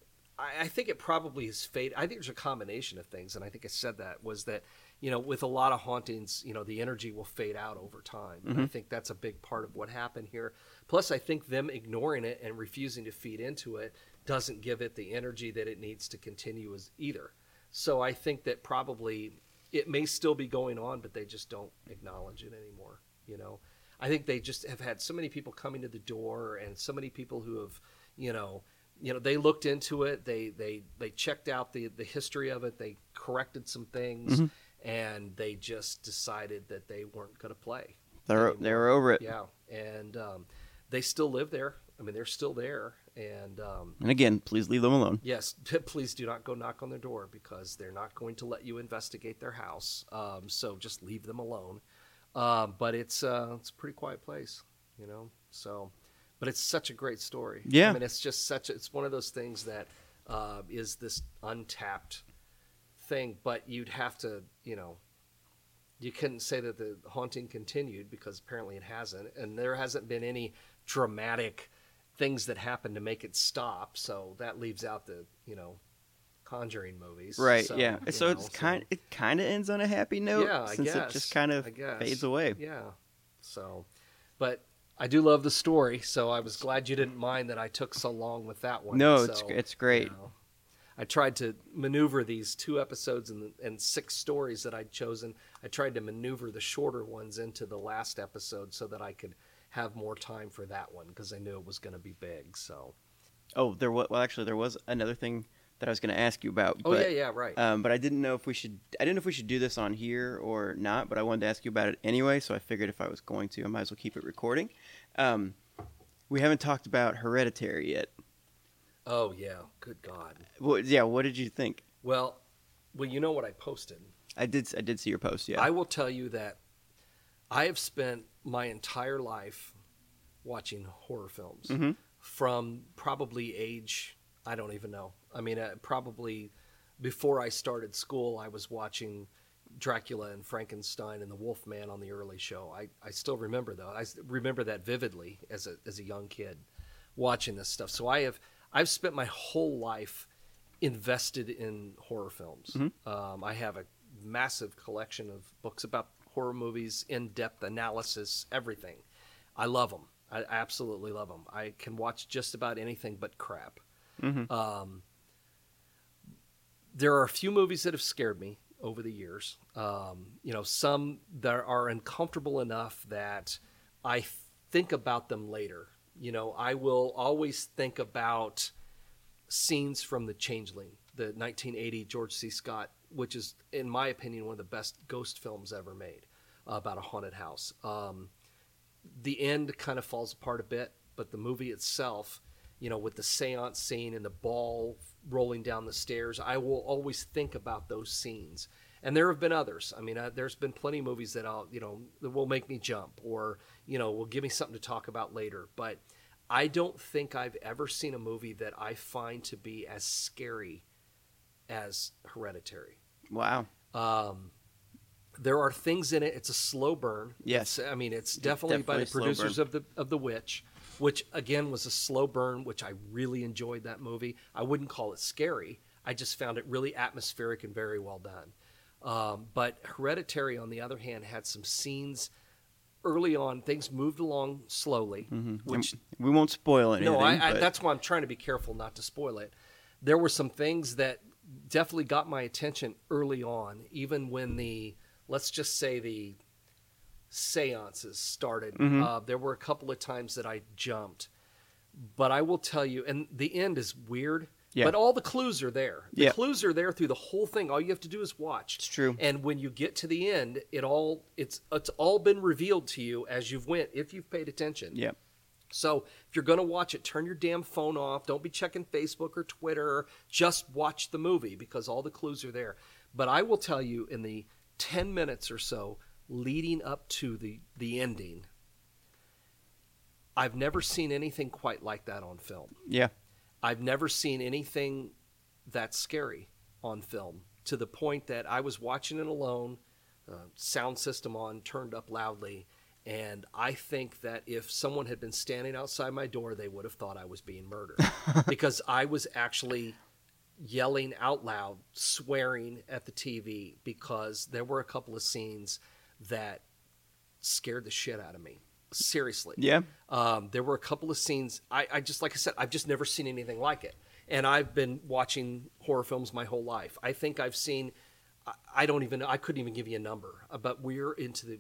I think it probably has faded. I think there's a combination of things, and I think I said that was that, you know, with a lot of hauntings, you know, the energy will fade out over time. Mm-hmm. And I think that's a big part of what happened here. Plus, I think them ignoring it and refusing to feed into it doesn't give it the energy that it needs to continue as either. So I think that probably it may still be going on, but they just don't acknowledge it anymore. You know, I think they just have had so many people coming to the door and so many people who have, you know, they looked into it. They checked out the history of it. They corrected some things, mm-hmm. and they just decided that they weren't going to play. They were over it. Yeah, and they still live there. I mean, they're still there. And again, please leave them alone. Yes, please do not go knock on their door because they're not going to let you investigate their house. So just leave them alone. But it's a pretty quiet place, you know. So. But it's such a great story. Yeah. I mean, it's just it's one of those things that is this untapped thing. But you'd have to, you know, you couldn't say that the haunting continued because apparently it hasn't. And there hasn't been any dramatic things that happened to make it stop. So that leaves out the, you know, Conjuring movies. Right, so, yeah. So it kind of ends on a happy note since it just kind of fades away. Yeah. So, but... I do love the story, so I was glad you didn't mind that I took so long with that one. No, so, it's great. You know, I tried to maneuver these 2 episodes and 6 stories that I'd chosen. I tried to maneuver the shorter ones into the last episode so that I could have more time for that one because I knew it was going to be big. So, there was another thing that I was going to ask you about. Oh, but, yeah, right. But I didn't know if we should do this on here or not, but I wanted to ask you about it anyway, so I figured if I was going to, I might as well keep it recording. We haven't talked about Hereditary yet. Oh, yeah. Good God. What did you think? Well, you know what I posted. I did see your post, yeah. I will tell you that I have spent my entire life watching horror films mm-hmm. from probably age... I don't even know. I mean, probably before I started school, I was watching Dracula and Frankenstein and the Wolfman on the early show. I still remember, though. I remember that vividly as a young kid watching this stuff. So I've spent my whole life invested in horror films. Mm-hmm. I have a massive collection of books about horror movies, in-depth analysis, everything. I love them. I absolutely love them. I can watch just about anything but crap. Mm-hmm. There are a few movies that have scared me over the years. You know, some that are uncomfortable enough that I think about them later. You know, I will always think about scenes from The Changeling, the 1980 George C. Scott, which is, in my opinion, one of the best ghost films ever made about a haunted house. The end kind of falls apart a bit, but the movie itself, you know, with the seance scene and the ball rolling down the stairs, I will always think about those scenes. And there have been others. I mean, there's been plenty of movies that that will make me jump or, you know, will give me something to talk about later. But I don't think I've ever seen a movie that I find to be as scary as Hereditary. Wow. There are things in it. It's a slow burn. Yes. It's definitely by the producers of The Witch, which again was a slow burn, which I really enjoyed that movie. I wouldn't call it scary. I just found it really atmospheric and very well done. But Hereditary, on the other hand, had some scenes early on. Things moved along slowly, mm-hmm. which we won't spoil anything. No, that's why I'm trying to be careful not to spoil it. There were some things that definitely got my attention early on, even when let's just say the seances started. Mm-hmm. There were a couple of times that I jumped. But I will tell you, and the end is weird, but all the clues are there. The clues are there through the whole thing. All you have to do is watch. It's true. And when you get to the end, it's all been revealed to you as you've went, if you've paid attention. Yeah. So if you're going to watch it, turn your damn phone off. Don't be checking Facebook or Twitter. Just watch the movie because all the clues are there. But I will tell you, in the 10 minutes or so leading up to the ending, I've never seen anything quite like that on film. Yeah. I've never seen anything that scary on film, to the point that I was watching it alone, sound system on, turned up loudly, and I think that if someone had been standing outside my door, they would have thought I was being murdered. Because I was actually yelling out loud, swearing at the TV, because there were a couple of scenes that scared the shit out of me. Seriously. Yeah. There were a couple of scenes. I just, like I said, I've just never seen anything like it. And I've been watching horror films my whole life. I think I've seen, I don't even know, I couldn't even give you a number, but we're into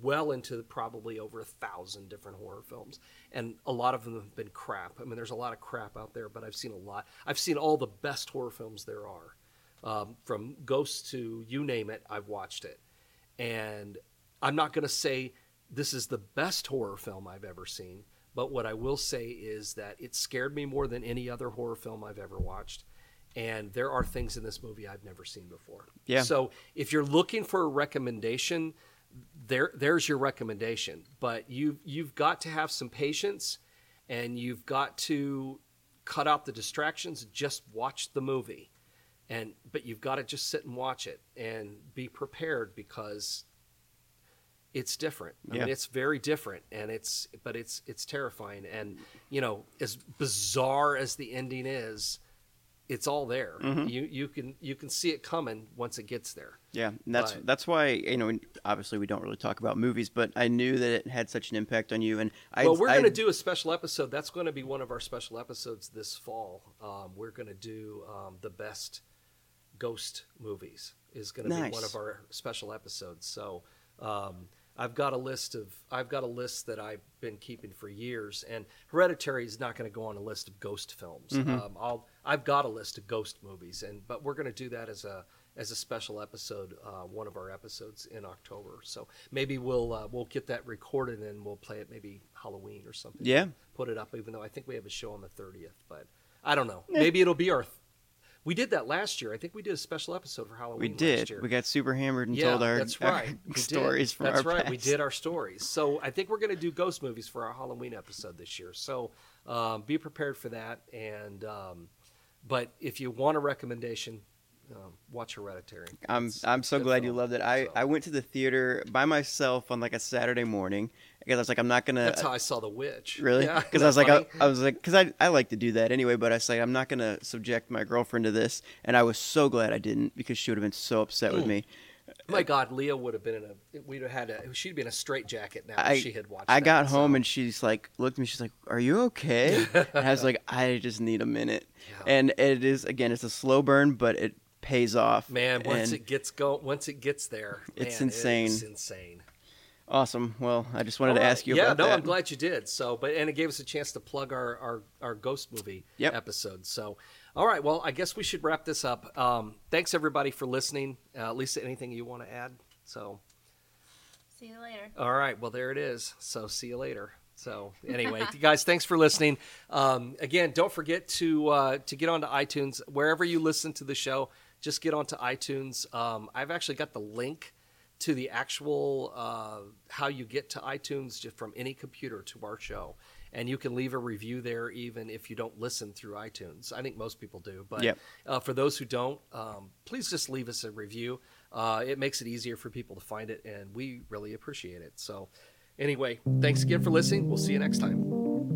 probably over 1,000 different horror films. And a lot of them have been crap. I mean, there's a lot of crap out there, but I've seen a lot. I've seen all the best horror films there are. From Ghost to you name it, I've watched it. And I'm not going to say this is the best horror film I've ever seen, but what I will say is that it scared me more than any other horror film I've ever watched. And there are things in this movie I've never seen before. Yeah. So if you're looking for a recommendation, there's your recommendation. But you've got to have some patience, and you've got to cut out the distractions. Just watch the movie, but you've got to just sit and watch it and be prepared, because it's different. I mean, it's very different, and it's terrifying. And, as bizarre as the ending is, it's all there. Mm-hmm. You can see it coming once it gets there. Yeah, and that's why, obviously we don't really talk about movies, but I knew that it had such an impact on you. And we're going to do a special episode. That's going to be one of our special episodes this fall. We're going to do the best ghost movies is going to be one of our special episodes. So I've got a list that I've been keeping for years, and Hereditary is not going to go on a list of ghost films. Mm-hmm. I've got a list of ghost movies, but we're going to do that as a special episode, one of our episodes in October. So maybe we'll get that recorded and we'll play it maybe Halloween or something. Yeah, put it up, even though I think we have a show on the 30th, but I don't know. Maybe it'll be we did that last year. I think we did a special episode for Halloween. We did. Last year. We got super hammered and told our stories from our past. That's right. We did our stories. So I think we're going to do ghost movies for our Halloween episode this year. So be prepared for that. And but if you want a recommendation, watch Hereditary. I'm so glad you loved it. I went to the theater by myself on like a Saturday morning because I was like, I'm not gonna. That's how I saw The Witch. Really? Because I was like, because I like to do that anyway. But I was like, I'm not gonna subject my girlfriend to this, and I was so glad I didn't, because she would have been so upset with me. My God, Leah would have been she'd be in a straitjacket now if she had watched I got home and she's like, looked at me, she's like, are you okay? And I was like, I just need a minute. Yeah. And it is, again, it's a slow burn, but it pays off. Man, once it gets there, it's insane. It's insane. Awesome. Well, I just wanted to ask you about that. Yeah, no, I'm glad you did. So, and it gave us a chance to plug our ghost movie episode. So, all right. Well, I guess we should wrap this up. Thanks everybody for listening. Lisa, anything you want to add? So, see you later. All right. Well, there it is. So, see you later. So, anyway, guys, thanks for listening. Again, don't forget to get onto iTunes wherever you listen to the show. Just get onto iTunes. I've actually got the link to the actual how you get to iTunes just from any computer to our show. And you can leave a review there even if you don't listen through iTunes. I think most people do. But for those who don't, please just leave us a review. It makes it easier for people to find it, and we really appreciate it. So anyway, thanks again for listening. We'll see you next time.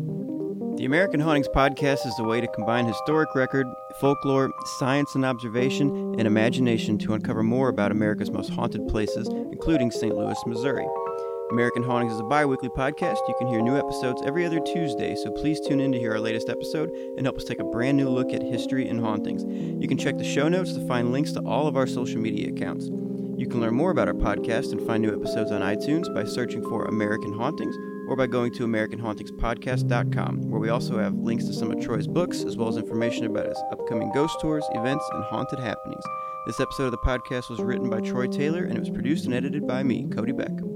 The American Hauntings Podcast is a way to combine historic record, folklore, science and observation, and imagination to uncover more about America's most haunted places, including St. Louis, Missouri. American Hauntings is a bi-weekly podcast. You can hear new episodes every other Tuesday, so please tune in to hear our latest episode and help us take a brand new look at history and hauntings. You can check the show notes to find links to all of our social media accounts. You can learn more about our podcast and find new episodes on iTunes by searching for American Hauntings or by going to AmericanHauntingsPodcast.com, where we also have links to some of Troy's books, as well as information about his upcoming ghost tours, events, and haunted happenings. This episode of the podcast was written by Troy Taylor, and it was produced and edited by me, Cody Beck.